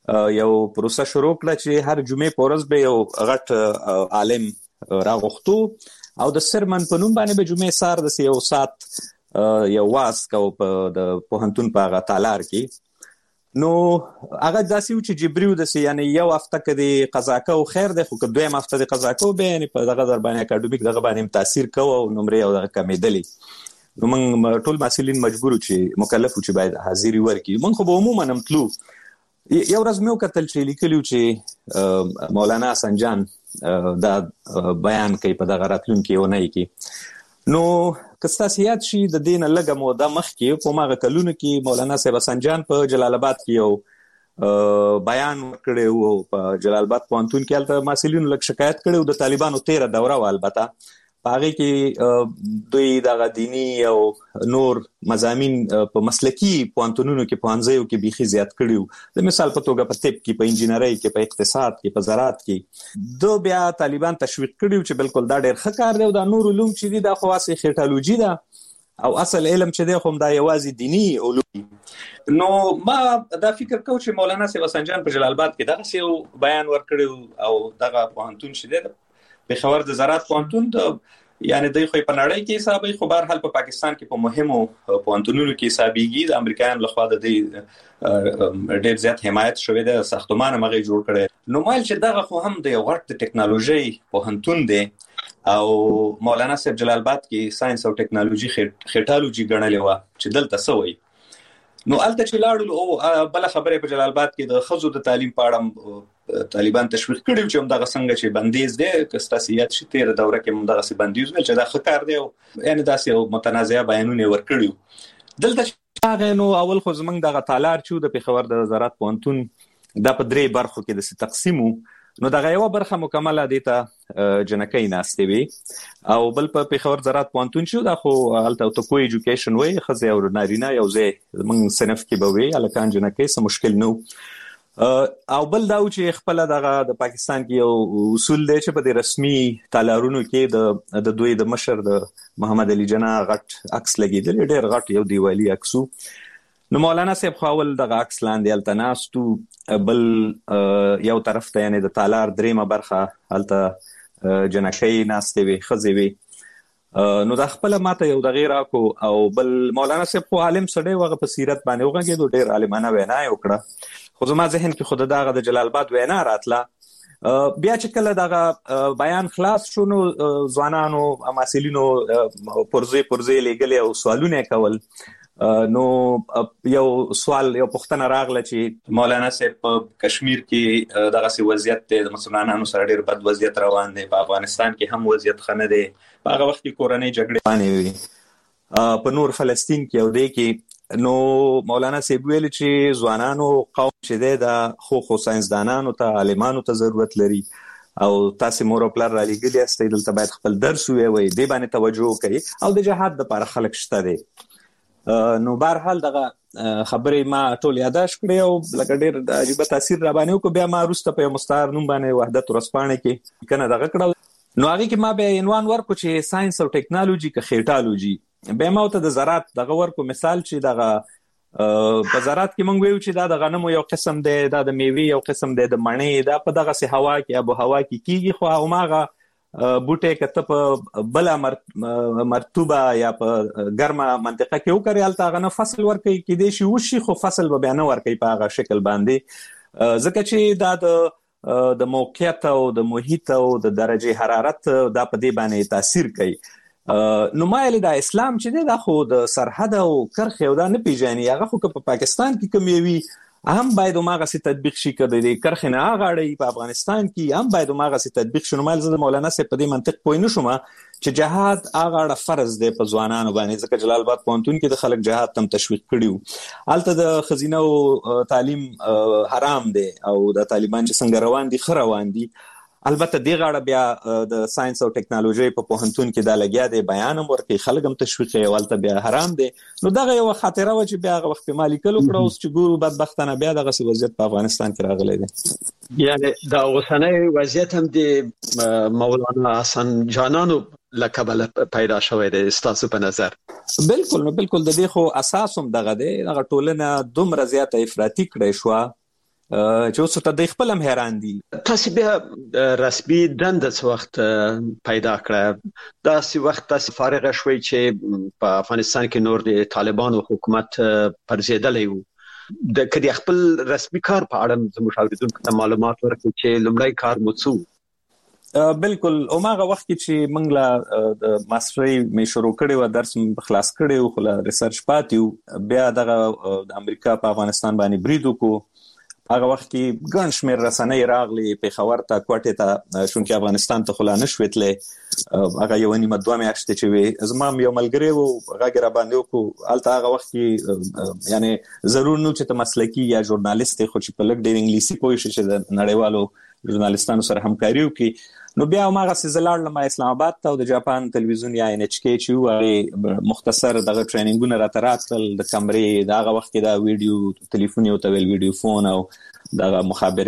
یو پروسه شروع کړه چې هر جمعې په ورځ به یو غټ عالم راغوښتو او د سرمن په نوم باندې به جمعې سار د یو سات یو واس کو په د پوهنتون په هغه تالار کې. نو هغه داسې و چې جبري و داسې، یعنی یو هفته که د قضا کو خیر دی، خو که دویم هفته د قضا کو بیا یعنې په دغه در باندې اکاډمیک دغه باندې تاثیر کوه او نمرې او دغه کمېدلې. نو موږ ټول مسؤلین مجبور وو چې مکلف وو چې باید حاضري ورکړي. موږ خو به عموما هم تلو. یو ورځ مې وکتل چې لیکلي و چې مولانا حسن جان دا بیان کوي په دغه راتلونکي اونۍ کې. نو که ستاسو یاد شي د دې نه لږه موده مخکې په هماغه کلونو کې مولانا صاحب حسن جان په جلال آباد کې یو بیان ورکړی و. په جلال آباد پوهنتون کې هلته محصلینو لږ شکایت کړی و د طالبانو 13 دوره وه. البته په هغې کې دوی دغه دیني او نور مضامین په مسلکي پوهنتونونو کې پوهنځیو کې بیخي زیات کړي وو. د مثال په توګه په طب کې، په انجینرۍ کې، په اقتصاد کې، په زراعت کې. دو بیا طالبان تشویق کړي وو چې بالکل دا ډېر ښه کار دی او دا نور علوم چې دي دا خو هسې خیټالوجي ده او اصل علم چې دی خو دا یوازې دیني علوم. نو ما دا فکر کوم چې مولانا صاحب حسن جان په جلال آباد کې دغسې یو بیان ورکړی او دغه پوهنتون چې دی پېښور د زراعت پوهنتون یعنی دوی خو په نړۍ کې حسابي، خو به هر حال په پاکستان کې په مهمو پوهنتونونو کې حسابيږي. د امریکایانو لخوا د دې ډېر زیات حمایت شوی دی، ساختمان هم هغې جوړ کړی. نو مایل چې دغه خو هم د یو غټ د ټکنالوژۍ پوهنتون دی او مولانا صاحب جلال آباد کې ساينس او ټکنالوژي خیټالوجي ګڼلې وه چې دلته څه وایي. نو هلته چې لاړو او بله خبره په جلال آباد کې د ښځو د تعلیم په اړه طالبان تشویق کړي چې همدغه څنګه چې بندیز دی، که ستاسو یاد شي 13 دوره کې همدغسې بندیز ویل چې دا ښه کار دی او یعنې داسې یو متنازعه بیانونه یې ورکړي وو. دلته چې راغی نو اول خو زموږ دغه تالار چې و د پېښور د زراعت پوهنتون دا په 3 برخو کې داسې تقسیم و. نو دغه یوه برخه مکمله دې ته جنکۍ ناستې وې او بل په پېښور زراعت پوهنتون چې دا خو هلته تو ایجوکیشن وایي، ښځې او نارینه یو ځای زموږ صنف کې به وي، هلکان جنکۍ څه مشکل نه و. او بل دا و چې خپله دغه د پاکستان کې یو اصول دی چې په دې رسمي تالارونو کې د دوی د مشر د محمد علي جناح غټ عکس لګېدلی، ډېر غټ یو دیوالي عکس و. نو مولانا صاحب خو اول دغه عکس لاندې هلته ناست و، بل یو طرف ته یعنې د تالار 3مه برخه هلته جنکۍ ناستې وې، ښځې وې. نو دا خپله ماته یو دغې راکو او بل مولانا صاحب خو عالم سړی و، هغه په سیرت باندې وغږېدو، ډېر عالمانه وینا یې وکړه. خو زما ذهن کې خو دغه د جلال آباد وینا راتله. بیا چې کله دغه بیان خلاص شو نو ځوانانو محصلینو پرزې لیږلې او سوالونه یې کول. نو یو سوال یو پوښتنه راغله چې مولانا صاحب په کشمیر کې دغسې وضعیت دی، د مسلمانانو سره ډېر بد وضعیت روان دی، په افغانستان کې هم وضعیت ښه نه دی، په هغه وخت کې کورنۍ جګړې روانې وي، په نور فلسطین کې او دې کې. نو مولانا صاحب ویل چې ځوانانو قوم چې دی دا خو ساینسدانانو ته عالمانو ته ضرورت لري او تاسې مور او پلار رالیږلي یاستئ، دلته باید خپل درس ووایئ، دې باندې توجه وکړئ او د جهاد دپاره خلک شته دی. نو بهرحال دغه خبرې ما ټول یاداشت کړې او لکه ډېر عجیبه تاثیر را باندې وکړو. بیا ما وروسته په یو مستعار نوم باندې وحدت ورځپاڼې کې لیکنه دغه کړه. نو هغې کې ما بیا عنوان ورکړو چې ساینس او ټکنالوژي که خیټالوجي. بیا ما ورته د زراعت دغه ورکړو مثال چې دغه په زراعت کې موږ ویو چې دا د غنمو یو قسم دی، دا د میوې یو قسم دی، د مڼې دا په دغسې هوا کې آب و هوا کې کېږي، خو هماغه بوټی که ته په بله مرطوبه یا په ګرمه منطقه کې وکرې هلته هغه نه فصل ورکوي، کیدای شي وشي خو فصل به بیا نه ورکوي په هغه شکل باندې، ځکه چې دا د موقعیت او د محیط او د درجه حرارت دا په دې باندې تاثیر کوي. نو ما یې دا اسلام چې دی دا خو د سرحد او کرښې او دا نه پیژني، هغه خو که په پاکستان کې کوم یوي هم باید هماغسې تطبیق شي، که د کرښې نه اغاړئ په افغانستان کې هم باید هماغسې تطبیق شي. نو مایل زه د مولانا صاحب په دې منطق پوه نه شوم چې جهاد هغه اړه فرض دی په ځوانانو باندې، ځکه جلال آباد پوهنتون کې د خلک جهاد ته هم تشویق کړي وو. هلته د ښځینهو تعلیم حرام دی او د طالبان چې څنګه روان دي ښه روان دي. البته دې غاړه بیا د ساينس او ټکنالوژي په پوهنتون کې دا لګیا دی، بیان هم ورکوي، خلک هم تشویق کوي، هلته بیا حرام دی. نو دغه یوه خاطره وه چې بیا هغه وخت ما لیکل وکړه. اوس چې ګورو بدبختانه بیا دغسې وضعیت په افغانستان کې راغلی دی. یعنې دا اوسنی وضعیت هم د مولانا حسن جانانو له کبله پیدا شوی دی ستاسو په نظر؟ بالکل، نو بالکل د دې خو اساس هم دغه دی، دغه ټولنه دومره زیاته افراطي کړی شوه چې اوس ته د خپل هم حیران دي. تاسو بیا رسمي دنده څه وخت پیدا کړه؟ دا څه وخت تاسو فارغ شوي چې په افغانستان کې نور د طالبانو حکومت پرځېدلی وو؟ د کدي خپل رسمي کار په اړه زموږ اوریدونکو ته معلومات ورکړي چې لومړی کار مو څه؟ بالکل اوماغه وخت کې چې موږ لا د ماستري مې شروع کړې و، درس مې خلاص کړی و، خو لا ریسرچ پاتې و. بیا دغه د امریکا په افغانستان باندې برید وکړو. هغه وخت کې ګڼ شمېر رسنۍ راغلي پېښور ته، کوټې ته، چونکې افغانستان ته خو لا نه شوې تللی. هغه یوه نیمه 2 میاشتې چې وې، زما یو ملګری و غږ را باندې وکړو. هلته هغه وخت کې یعنې ضرور نه چې ته مسلکي یا ژورنالیست خو چې په لږ ډېر انګلیسي پوه شي چې د نړیوالو ژورنالیستانو سره همکاري وکړي. نو بیا هماغسې زه لاړلم اسلام آباد ته او د جاپان تلویزیون یا NHK چې و هغې مختصر دغه ټریننګونه راته راکړل د کمرې. د هغه وخت کې دا ویډیو تلیفون یو ته ویل ویډیو فون او دغه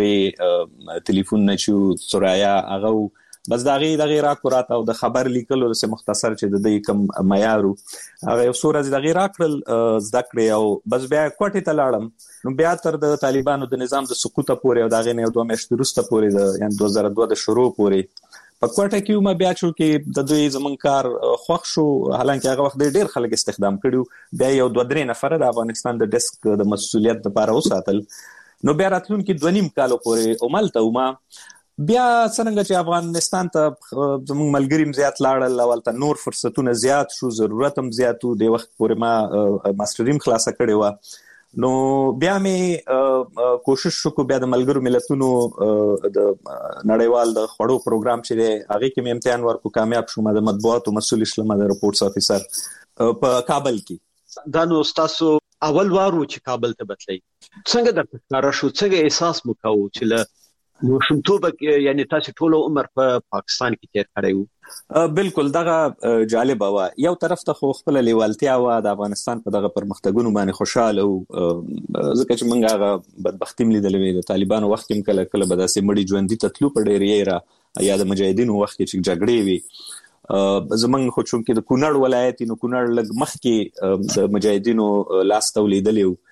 مخابرې تلیفون نه چې سرایا هغه بس دغه راکړو راته او د خبر لیکلو داسې مختصر چې د دې کوم معیارو هغه یو څو ورځې دغې راکړل زده کړې او بس بیا کوټې ته لاړم. نو بیا تر د طالبانو د نظام د سقوطه پورې او د هغې نه یو 2 میاشتې وروسته پورې د یعنې 2002 د شروع پورې په کوټه کې وم. بیا چې د دوی زموږ کار خوښ شو، حالانکه هغه وخت ډېر خلک استخدام کړي، بیا یو 2-3 نفره د افغانستان د ډیسک د مسؤلیت لپاره وساتل. نو بیا راتلونکي 2.5 کالو پورې عملته وم. بیا څنګه چې افغانستان ته زموږ ملګري زیات لاړل او هلته نور فرصتونه زیات شو، ضرورت هم زیات و. د وخت پورې ما ماسټري هم خلاصه کړې وه. نو بیا مې کوشش وکړو بیا د ملګرو ملتونو د نړیوال د خوړو پروګرام چې دی هغې کې مې امتحان ورکړو، کامیاب شوم. د مطبوعاتو مسؤل شلم د رپورټس افیسر په کابل کې. دا نو ستاسو اول وار و چې کابل ته بتلی، څنګه درته ښکاره شو؟ څنګه احساس مو کوو چې له ماشومتوبه یعنی تاسو ټول عمر په پاکستان کې تیر کړی وو؟ بالکل دغه جالبه وه. یو طرف ته خو خپله لیوالتیا وه، د افغانستان په دغه پرمختګونو باندې خوشحاله وو، ځکه چې موږ هغه بدبختي هم لیدلې وې. د طالبانو وخت کې کله کله به داسې مړي ژوندي ته تلو په ډېر یېره، یا د مجاهدینو وخت کې چې جګړې وي. زموږ خو چونکې د کونړ ولایت نو کونړ لږ مخکې د مجاهدینو لاس ته ولیدلی وو.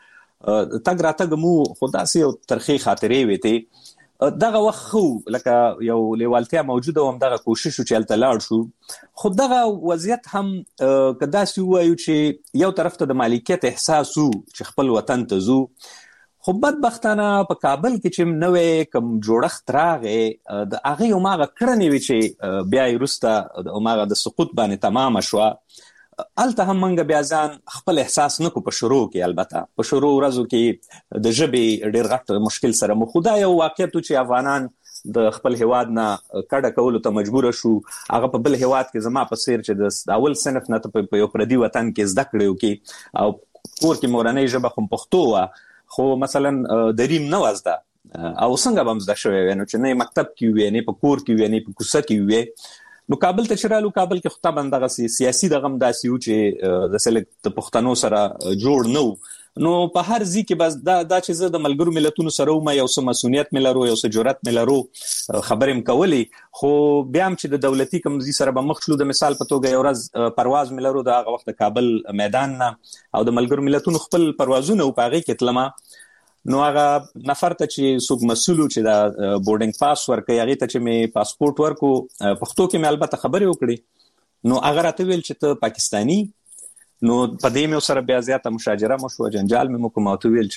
تګ راتګ مو خو داسې یو ترخې خاطرې وې ته دغه وخت خو لکه یو لیوالتیا موجوده و، هم دغه کوشش و چې هلته لاړ شو. خو دغه وضعیت هم که داسې ووایو چې یو طرف ته د مالکیت احساس و چې خپل وطن ته ځو، خو بدبختانه په کابل کې چې نوی کوم جوړښت راغی د هغې هماغه کړنې وې چې بیا یې وروسته هماغه د سقوط باندې تمامه شوه. هلته هم موږ بیا ځان خپل احساس نه کو په شروع کې. البته په شروع ورځو کې د ژبې ډېر غټ مشکل سره مخ و. دا یو واقعیت و چې افغانان د خپل هیواد نه کډه کولو ته مجبوره شو. هغه په بل هیواد کې زما په څېر چې د اول صنف نه ته په یو پردي وطن کې زده کړې وکړي او کور کې مورنۍ ژبه خو پښتو وه، خو مثلا د ریم نه وه زده او څنګه به هم زده شوی وی، نو چې نه مکتب کې وی، نه په کور کې وی، نه په کوڅه کې وی. نو کابل ته چې رالو، کابل کې خو طبعا دغه سیاسي دغه هم داسې و چې د سلک د پښتنو سره جوړ نه و. نو په هر ځای کې بس دا چې زه د ملګرو ملتونو سره وم، یو څه مسؤلیت مې لرو، یو څه جرأت مې لرو، خبرې مې کولې. خو بیا هم چې د دولتي کوم ځای سره به مخ شلو، د مثال په توګه یو ورځ پرواز مې لرو د هغه وخت د کابل میدان نه او د ملګرو ملتونو خپل پروازونه و، په هغې کې تلمه. نو هغه نفر ته چې څوک مسؤل چې دا بورډینګ پاس ورکوي، هغې ته چې مې پاسپورټ ورکو، پښتو کې مې البته خبرې وکړې. نو هغه راته ویل چې ته پاکستاني. نو په دې مې ورسره بیا زیاته مشاجره مو شوه، جنجال مې وکړ. ما ورته وویل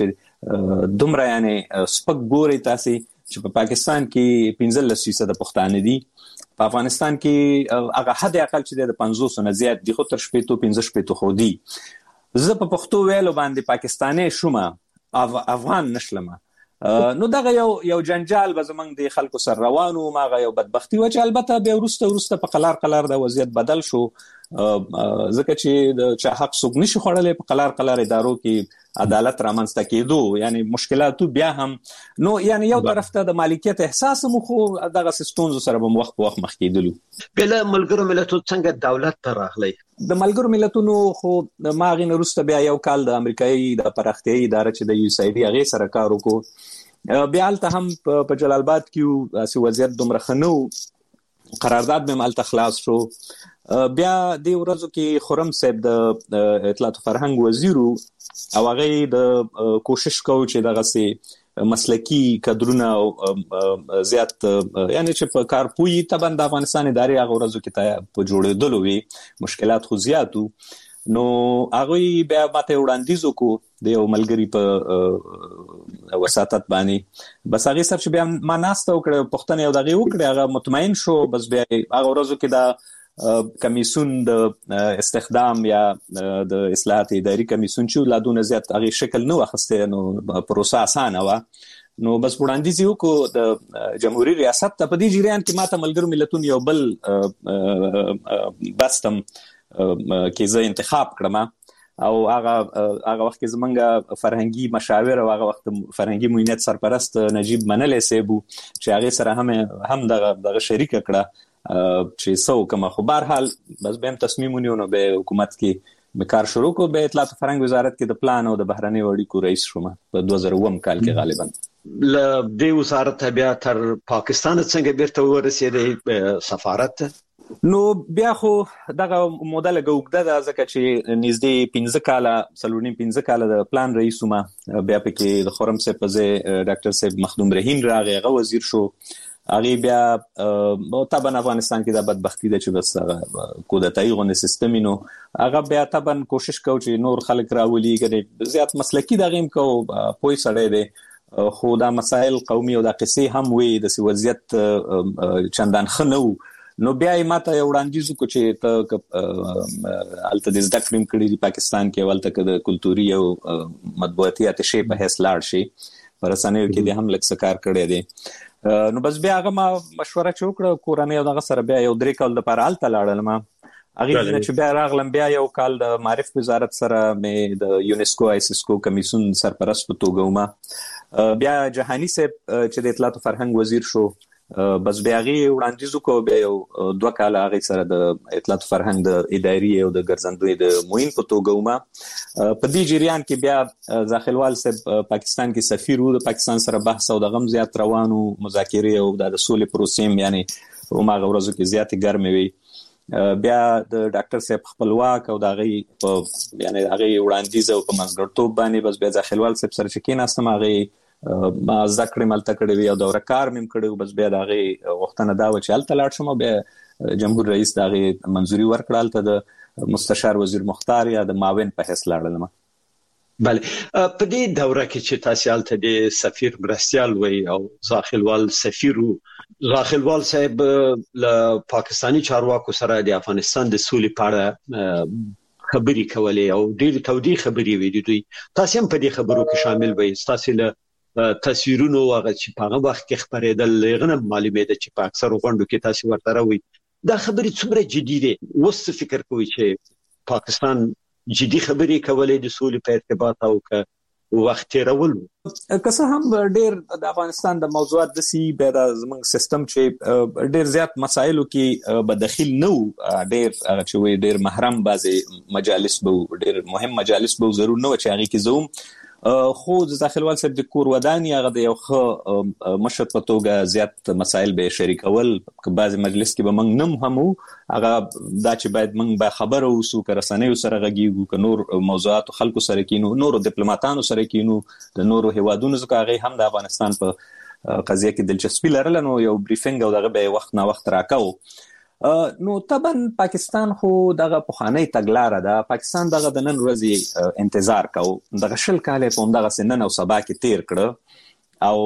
چې دومره یعنې سپک ګورئ تاسې چې په پاکستان کې 15% پښتانه دي، په افغانستان کې هغه حد اقل چې دی د 500 نه زیات دي، خو تر 15 خو دي. زه په پښتو ویلو باندې پاکستاني شومه، افغان نشلمه. نو دغه یو جنجال به زمونږ د خلکو سره روان و. هغه یو بدبختي وه چې البته بیا وروسته په قلار د وضعیت بدل شو، ځکه چې د چا حق څوک نشي خوړلی. په قلار ادارو کې عدالت رامنځته کېدو، یعنی مشکلاتو بیا هم نو یعنی یو طرف ته د مالکیت احساس مو، خو دغه ستونزو سره به وخت په وخت مخ کېدلو. بله ملګرو ملتونو څنګه دولت ته راغلی؟ د ملګرو ملتونو خو ما هغې نه وروسته بیا یو کال د امریکایي د پراختیایي اداره چې د USAID هغې سره کار وکړو. بیا هلته هم په جلال آباد کې داسې وضعیت دومره ښه نه و، قرارداد مې هم هلته خلاص شو. بیا دې ورځو کې خرم صاحب د اطلاعات و فرهنګ وزیر و او هغې د کوشش کوو چې دغسې مسلکی کادرونه او زیات یعنی چې په کار پوي تبند د افغانستان ادارې هغه ورځو کې په جوړېدلو وي مشکلات خو زیاتو نو هغه بیا ماته وړاندیز وکړو د یو ملګری په وساتت باندې بس هغه سره چې بیا ما ناسته وکړه پښتنه یو دغه وکړه هغه مطمئن شو بس بیا هغه ورځو کې دا کمیسون د استخدام یا د اصلاحات اداري کمیسون چې ولادونه زیات هغه شکل نه واخسته نو پروسه اسانه و نو بس وړاندیز یو کو د جمهوریت ریاست ته په دې جریان کې ماته ملګرو ملتونو یو بل بستم کې زه انتخاب کړم او هغه وخت کې زمونږ فرهنګي مشاور او هغه وخت فرهنګي معینت سرپرست نجیب منلې سیبو چې هغه سره هم دغه شریک کړه چې څو کومه خو بهر حال بس به هم تصمیم ونیو به حکومت کې کار شروع کو به اطلاعات فرهنګ وزارت کې د پلان او د بهرنی اړیکو رئیس شوم په 2009 کال کې غالبا ل دې وزارت بیا تر پاکستان څنګه بیرته ورسېدې سفارت نو بیا خو دغه موده لګوګده ده ځکه چې نږدې 15 کاله د پلان رئیس ومه بیا پکې د خرم صاحب په ځای ډاکټر صاحب مخدوم رحیم راغی هغه وزیر شو هغه بیا طبعا افغانستان کې د بدبختی د چې بس کودتای غو سیستم نو هغه بیا طبعا کوشش کو چې نور خلک راولي غره زیات مسلکی دغه کو پوي سړی دی خو دا مسائل قومي او د قصې هم وي د وضعیت چندان خنو نو بیا یې ماته وړاندیز کو چې ته الته د زده کړم کړي د پاکستان کې ولته د کلتوري او مطبوعاتي اتشې په حیث لاړ شي پرسانه کې د هم لک سکار کړي دي نو بس بیا هغه ما مشوره چوکړه کورانه یو دغه سره بیا یو درې کال د پر الته لاړل ما هغه چې بیا راغلم بیا یو کال د معرف وزارت سره مې د یونسکو آیسیسکو کمیسون سرپرست په توګه ومه بیا جهانی صاحب چې د اطلاعات او فرهنګ وزیر شو بس بیا غي وړاندیز کو به یو 2 کال هغه سره د اطلاعات فرهنګ د اداري او د ګرځندوی د موین په توګه ومه په دې جریان کې بیا ځاخلوال صاحب پاکستان کې سفیر وو د پاکستان سره بحث او د غم زیات روانو مذاکره او د سولې پروسې یعنی اومغه ورځو کې زیات ګرمي وي بیا د ډاکټر صاحب خپلواک او د غي یعنی هغه وړاندیز او په منځګړتوب باندې بس بیا ځاخلوال صاحب سره چې کېناستم هغه ما ذکر ملته کړی وی او د ورکار مم کړو بس بیا دغه وختونه دا و چې الته لاړ شم بیا جمهور رئیس دغه منځوري ورکړل ته د مستشار وزیر مختار یا د معاون په حیث لاړل بله په دې دوره کې چې تاسو الته د سفیر مرستيال وي او ځاخلوال سفیرو ځاخلوال صاحب له پاکستانی چارواکو سره د افغانستان د سولې په اړه خبري کولې او ډېر تودي خبري وې دوی تاسو هم په دې خبرو کې شامل وئ تاسو له تصویرونو هغه چې په هغه وخت کې خبرېدل لغنه معلومه ده چې په اکثر غونډو کې تاسو ورته راوي دا خبرې څومره جدي دي وس فکر کوي چې پاکستان جدي خبرې کولې د سولې په ارتباط او وخت تیرول که څه هم ډېر د افغانستان د موضوعات د سی به د زمنګ سیستم چې ډېر زیات مسایلو کې به داخل نه ډېر چې وي ډېر محرم بعضي مجالس به ډېر مهم مجالس به ضرور نه و چې هغه کې زوم خو د داخلوال صاحب د کور وداني هغه د یو ښه مشر په توګه زیات مسایل به شریکول که بعضي مجلس کې به موږ نم همو هغه دا چې باید موږ به خبر اوسو که رسنیو سره غږیږو که نور موضوعات خلکو سره کینو نور ډیپلوماټانو سره کینو د نورو هیوادونو ځکه هغه هم د افغانستان په قضیه کې دلچسپي لرل نو یو بریفینګ او دغه به وخت نه وخت راکاو نو طبعا پاکستان خو دغه پخوانی تګلاره ده پاکستان دغه د نن ورځې انتظار کاو دغه شل کال په دغه سنن او سبا کې تیر کړ او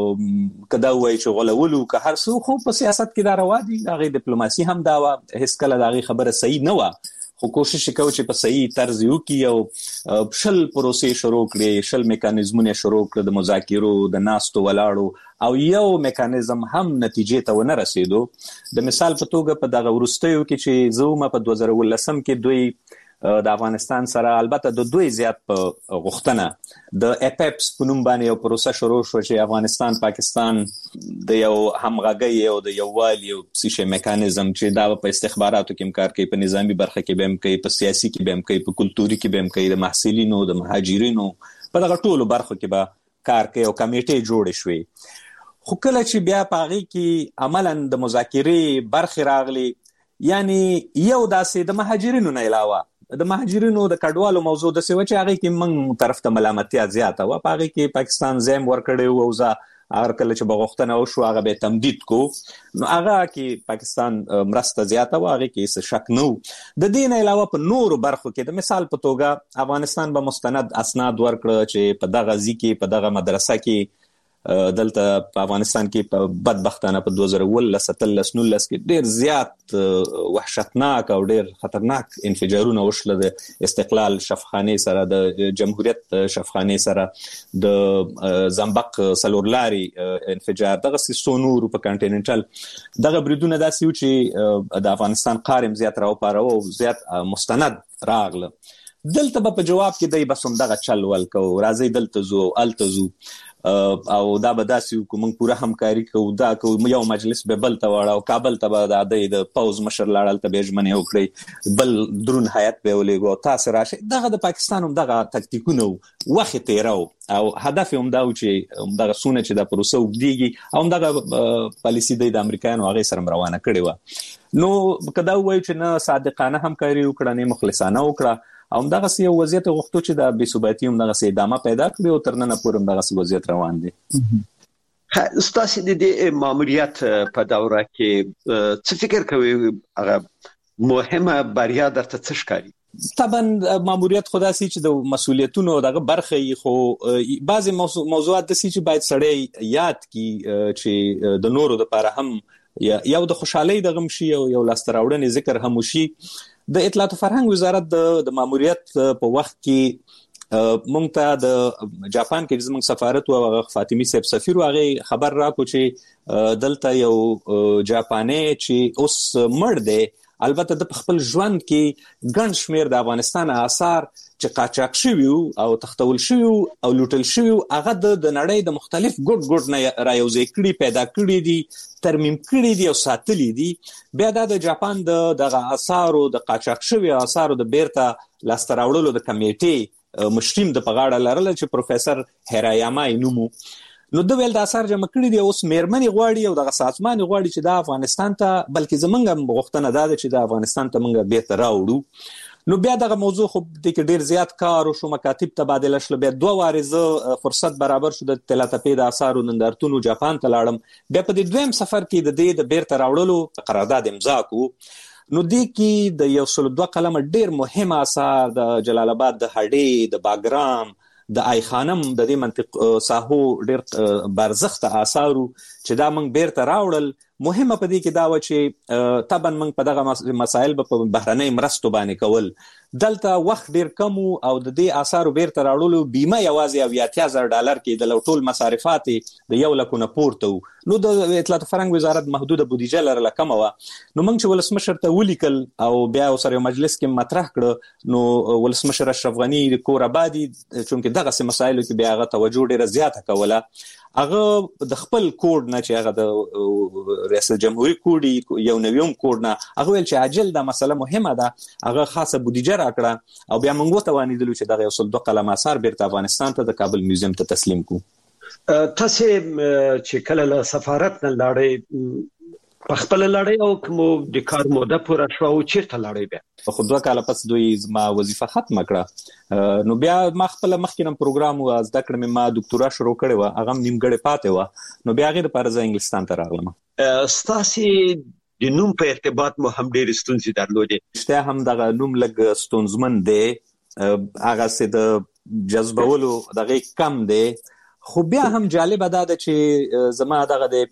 کدا وای چې غلولو که هر څو خو په سیاست کې دا روا دي دغه ډیپلوماسي هم دا هیڅ کله دغه خبره صحیح نه و خو کوشش وکاو چې په صحیح طرز یو کې او شل پروسې شروع کړي شل میکانیزمونه شروع کړي د مذاکرو د ناستو ولاړو او یو میکانیزم هم نتیجې ته ونه رسیدو د مثال په توګه په دغه ورستیو کې چې زومه په 2019 کې دوی د افغانستان سره البته د دوی زیات په غوښتنه د اپپس په نوم باندې یو پروسه شروع شو چې افغانستان پاکستان د یو همغږي او د یووالي او سیشه میکانیزم چې دا په استخباراتو کې کار کوي په نظامی برخه کې به هم کوي په سیاسي کې به هم کوي په کلتوري کې به هم کوي د محصلینو د مهاجرینو په دغه ټولو برخو کې به کار کوي او کمیټې جوړې شوې خو کله چې بیا پاغي کې عملاً د مذاکرې برخه راغلي یعنی یو داسې د مهاجرینو نه علاوه د مهاجرینو د کډوالو موضوع د سوي چې هغه کې موږ طرف ته ملامتیا زیاته و، په هغه کې پاکستان زم ورکړي او ځا هر کله چې بغوښتنه وشو هغه به تمدید کو، نو هغه کې پاکستان مرسته زیاته و، هغه کې څه شک نه. د دې نه علاوه په نورو برخو کې د مثال په توګه افغانستان به مستند اسناد ورکړه چې په دغه ځکه په دغه مدرسه کې دلته په افغانستان کې په بدبختانه په 2019 کې ډیر زیات وحشتناک او ډیر خطرناک انفجارونه وشول د استقلال شفخانه سره، د جمهوریت شفخانه سره، د زنبق سلورلاري انفجار، دغه سونور په کانټیننټل دغه بریدونه داسې و چې د افغانستان قارم زیات راوپاره او زیات مستند راغله. دلته په جواب کې دای بسوم دغه چل ول کو راځي دلته زو التزو او دا به داسې کوم پوره همکاري کوو، دا کوم یو مجلس به بل ته وړاو، کابل ته به د پوز مشر لاړل ته به ژمنه وکړي، بل درون هیئت به ولېګو تاسو راشي. دغه د پاکستان هم دغه تکتیکونه وخت تیراو او هدف هم دا و چې دغه سونه چې د پروسه وګديږي او دغه پالیسی د امریکایانو هغه سره روانه کړي و. نو کدا وایي چې نه صادقانه همکاري وکړه نه مخلصانه وکړه او دغه سی وضعیت غوښتو چې د بې ثباتي هم دغه سي ادامه پیدا کړي او تر نن پورې دغه سی وضعیت روان دي. ستاسو د دې ماموریت په دوره کې څه فکر کوي هغه مهمه بریا درته څه ښکاري؟ طبعا ماموریت خدا سي چې د مسولیتونو دغه برخه خو بعضي موضوعات د سي چې باید سړی یاد کی چې د نورو لپاره هم یو د خوشحالي د غم شي او یو لاستراوړنې ذکر هم وشي. د اطلاعات او فرهنګ وزارت د ماموریت په وخت کې مونږ ته د جاپان کې زموږ سفارت او فاطمی صاحب سفیر هغه خبر راکو چې دلته یو جاپانی چې اوس مړ دی، البته د خپل ژوند کې ګڼ شمیر د افغانستان آثار چې قاچاق شوی او تختول شوی او لوټل شوی هغه د نړۍ د مختلف ګډ نه رايوځي کړي، پیدا کړي دي، ترمیم کړي دي او ساتلي دي. بیا د جاپان دغه آثار او د قاچاق شوی آثار د بیرته لاستراوړلو د کمیټې مشریم د پغاړه لرل چې پروفیسور هیرایاما نومو، نو د ویل د اثر جمع کړي دي. اوس میرمنې غواړي او د سازمان غواړي چې د افغانستان ته بلکې زمونږ غوښتنه ده چې د افغانستان ته مونږ بیرته راوړو. نو بیا دغه موضوع خو د کې ډیر زیات کار او شو مکاتب تبادله شول. بیا 2 وارزه فرصت برابر شو د تلاتپې د اثارو نندارتونو جاپان ته لاړم. بیا په دې دویم سفر کې د دې د بیرته راوړلو قرارداد امضا کو. نو دې کې د 102 قلم ډیر مهم اثار د جلال آباد د هډې د باګرام د آی خانم د دې منطق ساحو ډیر برزخت اثارو چې دا موږ بیرته راوړل. مهمه پدې کې دا و چې طبعا موږ په دغه مسایل په بهرنۍ مرستو باندې کول، دلته وخت ډیر کم او د دې آثارو بیرته راوړلو بیمه یوازې $80,000 کې د ټول مصارفات د 1 لک نه پورته وو. نو د اطلاعات فرهنګ وزارت محدوده بودیجه لرله کم و. نو موږ چې ولسمشر ته ولیکل او بیا سره مجلس کې مطرح کړ، نو ولسمشر اشرف غنی کور آبادی چې دغه مسایلو کې بیا هغه توجه ډیره زیاته کوله. هغه د خپل کوډ نه چې هغه د ریاست جمهوریت کوډ یو نویم کوډ نه هغه ویل چې عاجل دا مسله مهمه ده، هغه خاصه بودیجه راکړه او بیا موږ وتوانیدلو چې دغه 102 قلم اثار بیرته افغانستان ته د کابل میوزیم ته تسلیم کو. تاسو چې کله له سفارت نه لاړې په خپل لړۍ او کوم د کار موده پوره شو او چیرته لړۍ بیا خو 2 کال پس دوی ما وظیفه ختم کړه. نو بیا ما خپل مخکینم پروګرام او زده کړم، ما ډاکټورا شروع کړې و، هغه نیمګړې پاتې و. نو بیا غیر پر ځای انګلستان ته راغلم. ستاسو د نوم په ارتباط مو هم ډېر ستونزې درلودې. شته هم دغه نوم لګ ستونزمن دی، هغه سه د جذبولو دغه کم دی. خو بیا هم جالب ده چې زما دغه د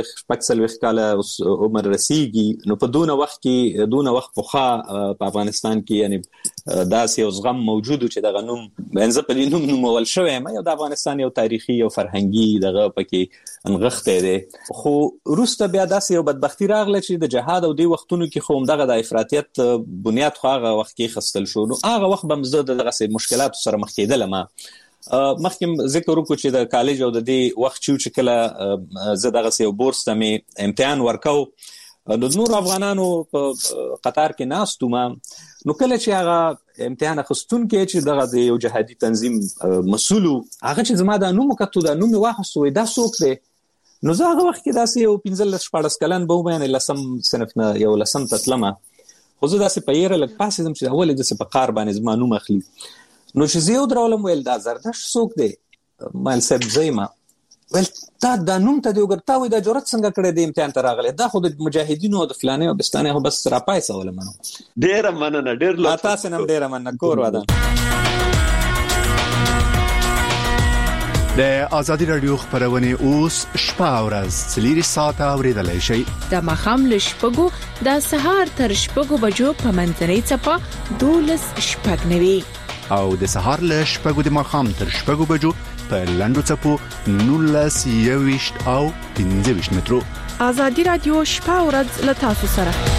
45 کال عمر رسیږي، نو په دونه وخت پوخا په افغانستان کې یعنی داسې یو زغم موجود چې دغه نوم انځ په دې نوم ول شوی ما یو د افغانستان یو تاریخي او فرهنګي دغه پکې انغښته دي. خو روسته بیا داسې یو بدبختی راغله چې د جهاد او د وختونو کې خو دغه د افراطیت بنیاد خو هغه وخت کې خستل شو. نو هغه وخت بمزه دغه مشکلات سره مخ کېدل. ما مخکې ذکر وکړو چې د کالج او د دې وخت چې کله زه دغه یو بورس ته مې امتحان ورکاو، د نور افغانانو په قطار کې ناستو ما، نو کله چې هغه امتحان اخستون کې چې دغه د یو جهادي تنظیم مسؤل هغه چې زما د نوم کتو د نوم واخستوي دا څوک دی، نو زه هغه وخت کې داسې یو 15-14 کلن به ومه لسم صنف نه یو لسم تتلمه. خو زه داسې په یره لږ پاسې ځم چې اول داسې په قار باندې زما نوم اخلي. نو چې زه یو درولم ویل دا زردشت څوک دی؟ مال صاحب زیما ویل تا دا نوم ته دی وګرتا وای دا جرأت څنګه کړی دی امتحان ته راغلی؟ دا خو د مجاهدینو د فلانه او بستانه خو بس را پایسول منو. ډیر مننه ډیر لا تاسو نم ډیر مننه کور ودان. د آزادی رادیو خبرونه اوس شپه او ورځ 4 ساعته اوریدلای شئ. د مخام له شپږو د سهار تر شپږو بجو په منځنۍ چپه 12 شپږ نوي او د سهار له شپږو د مخام تر شپږو بجو په لندو چپو 19 او 15 مترو. آزادی رادیو شپه او ورځ له تاسو سره.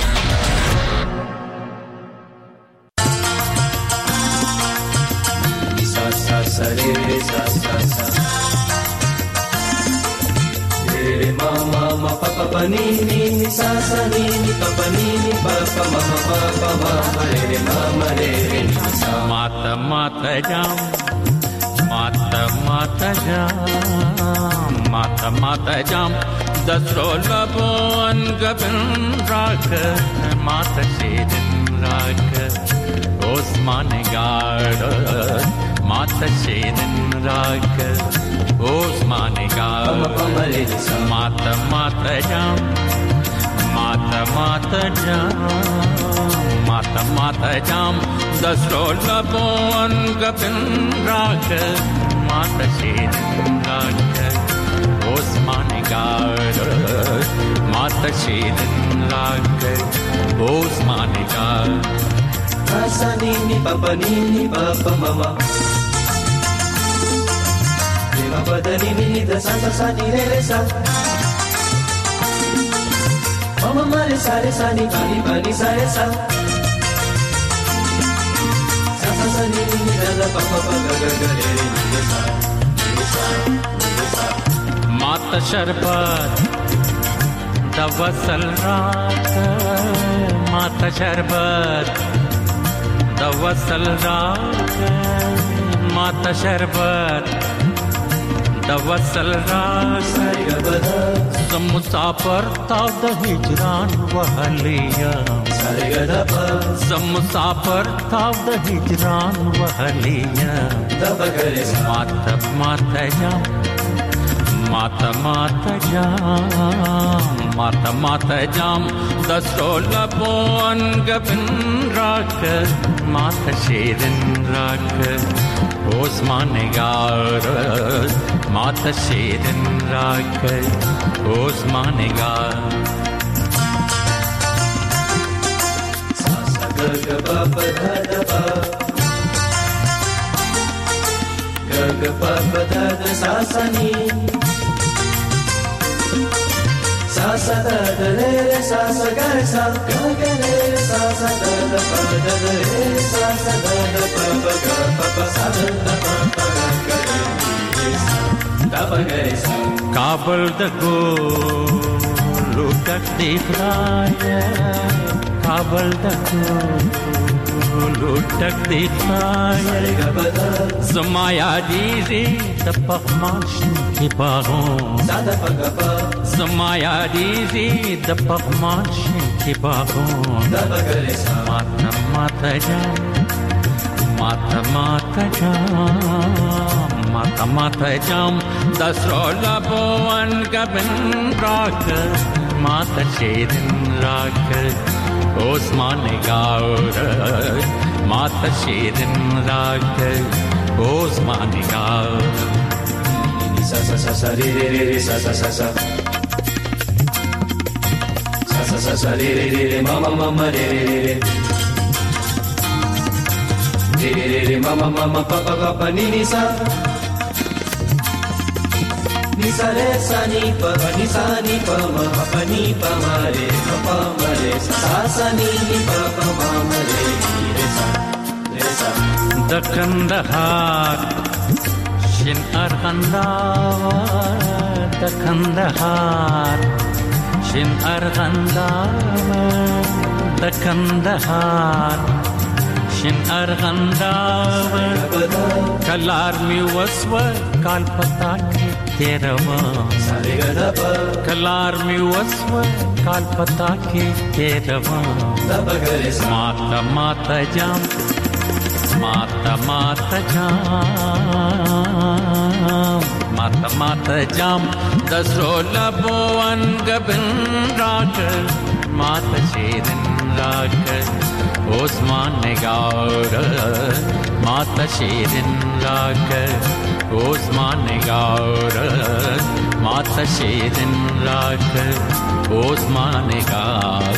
Mama papa panini ni sasa nini papa nini papa mama papa mama re mama re mata mata jam mata mata jam mata mata jam dasrola bon gabin rak mata shedin rak osman gard mata shedin rak osman gard mata mata jam mata mata jam mata mata jam dasrola bon gabin rak mata shedin rak osman gard mata shedin rak osman gard Asanini papa nini papa mama Papa danini da sa sa sa ni re sa Mama mare sa re sa ni pani pani sa re sa Sa sa sa ni ni da da papa papa ga ga re re sa re sa Mata sharbat da wasal raat Mata sharbat da wasal raat Mata sharbat da wasal raat Zam musafir ta da hijran wahliya Zam musafir ta da hijran wahliya Mata mata jam Mata mata jam Mata mata jam Dasrola bon gabin rak Mata shedin rak Osman gard Mata shedin rak Osman gard Sasa gaga papa da da pa Gaga papa da da sasa ni Sasa da da re re sasa ga re sa ga ga re re sasa da da pa da da re sasa da da pa pa ga pa pa sa da da pa pa ga ga re sa da pa ga re sa Kabul da go lutak dikhaya Kabul da go lutak dikhaya Zamaya dizi da pakhmash ki bagon sada pa ga pa Zamaya dizi da pakhmash ki bagon da pa ga re sa mata mata jam Mata mata jam Mata mata jam Dasrola bon gabin rak Mata shedin rak Osman gard Mata shedin rak Osman gard Sa sa sa sa re re re re sa sa sa sa Sa sa sa sa re re re re mama mama re re re re Re re re mama mama papa papa ni ni sa Ni sa re sa ni pa ma papa ni pa ma re papa ma re sa sa ni pa pa ma ma re re sa da Kandahar shin arghandawar da Kandahar shin arghandawar da Kandahar شین ارغنداور کلار می وسو کال پتا کې تیروا کلار می وسو کال پتا کې تیروا ماتا ماتا جام ماتا ماتا جام ماتا ماتا جام دسرو لبوان گبن راکر ماتا شیرن راکر عثمان نگار ماتا شیرن راکر عثمان نگار ماتا شیرن راکر عثمان نگار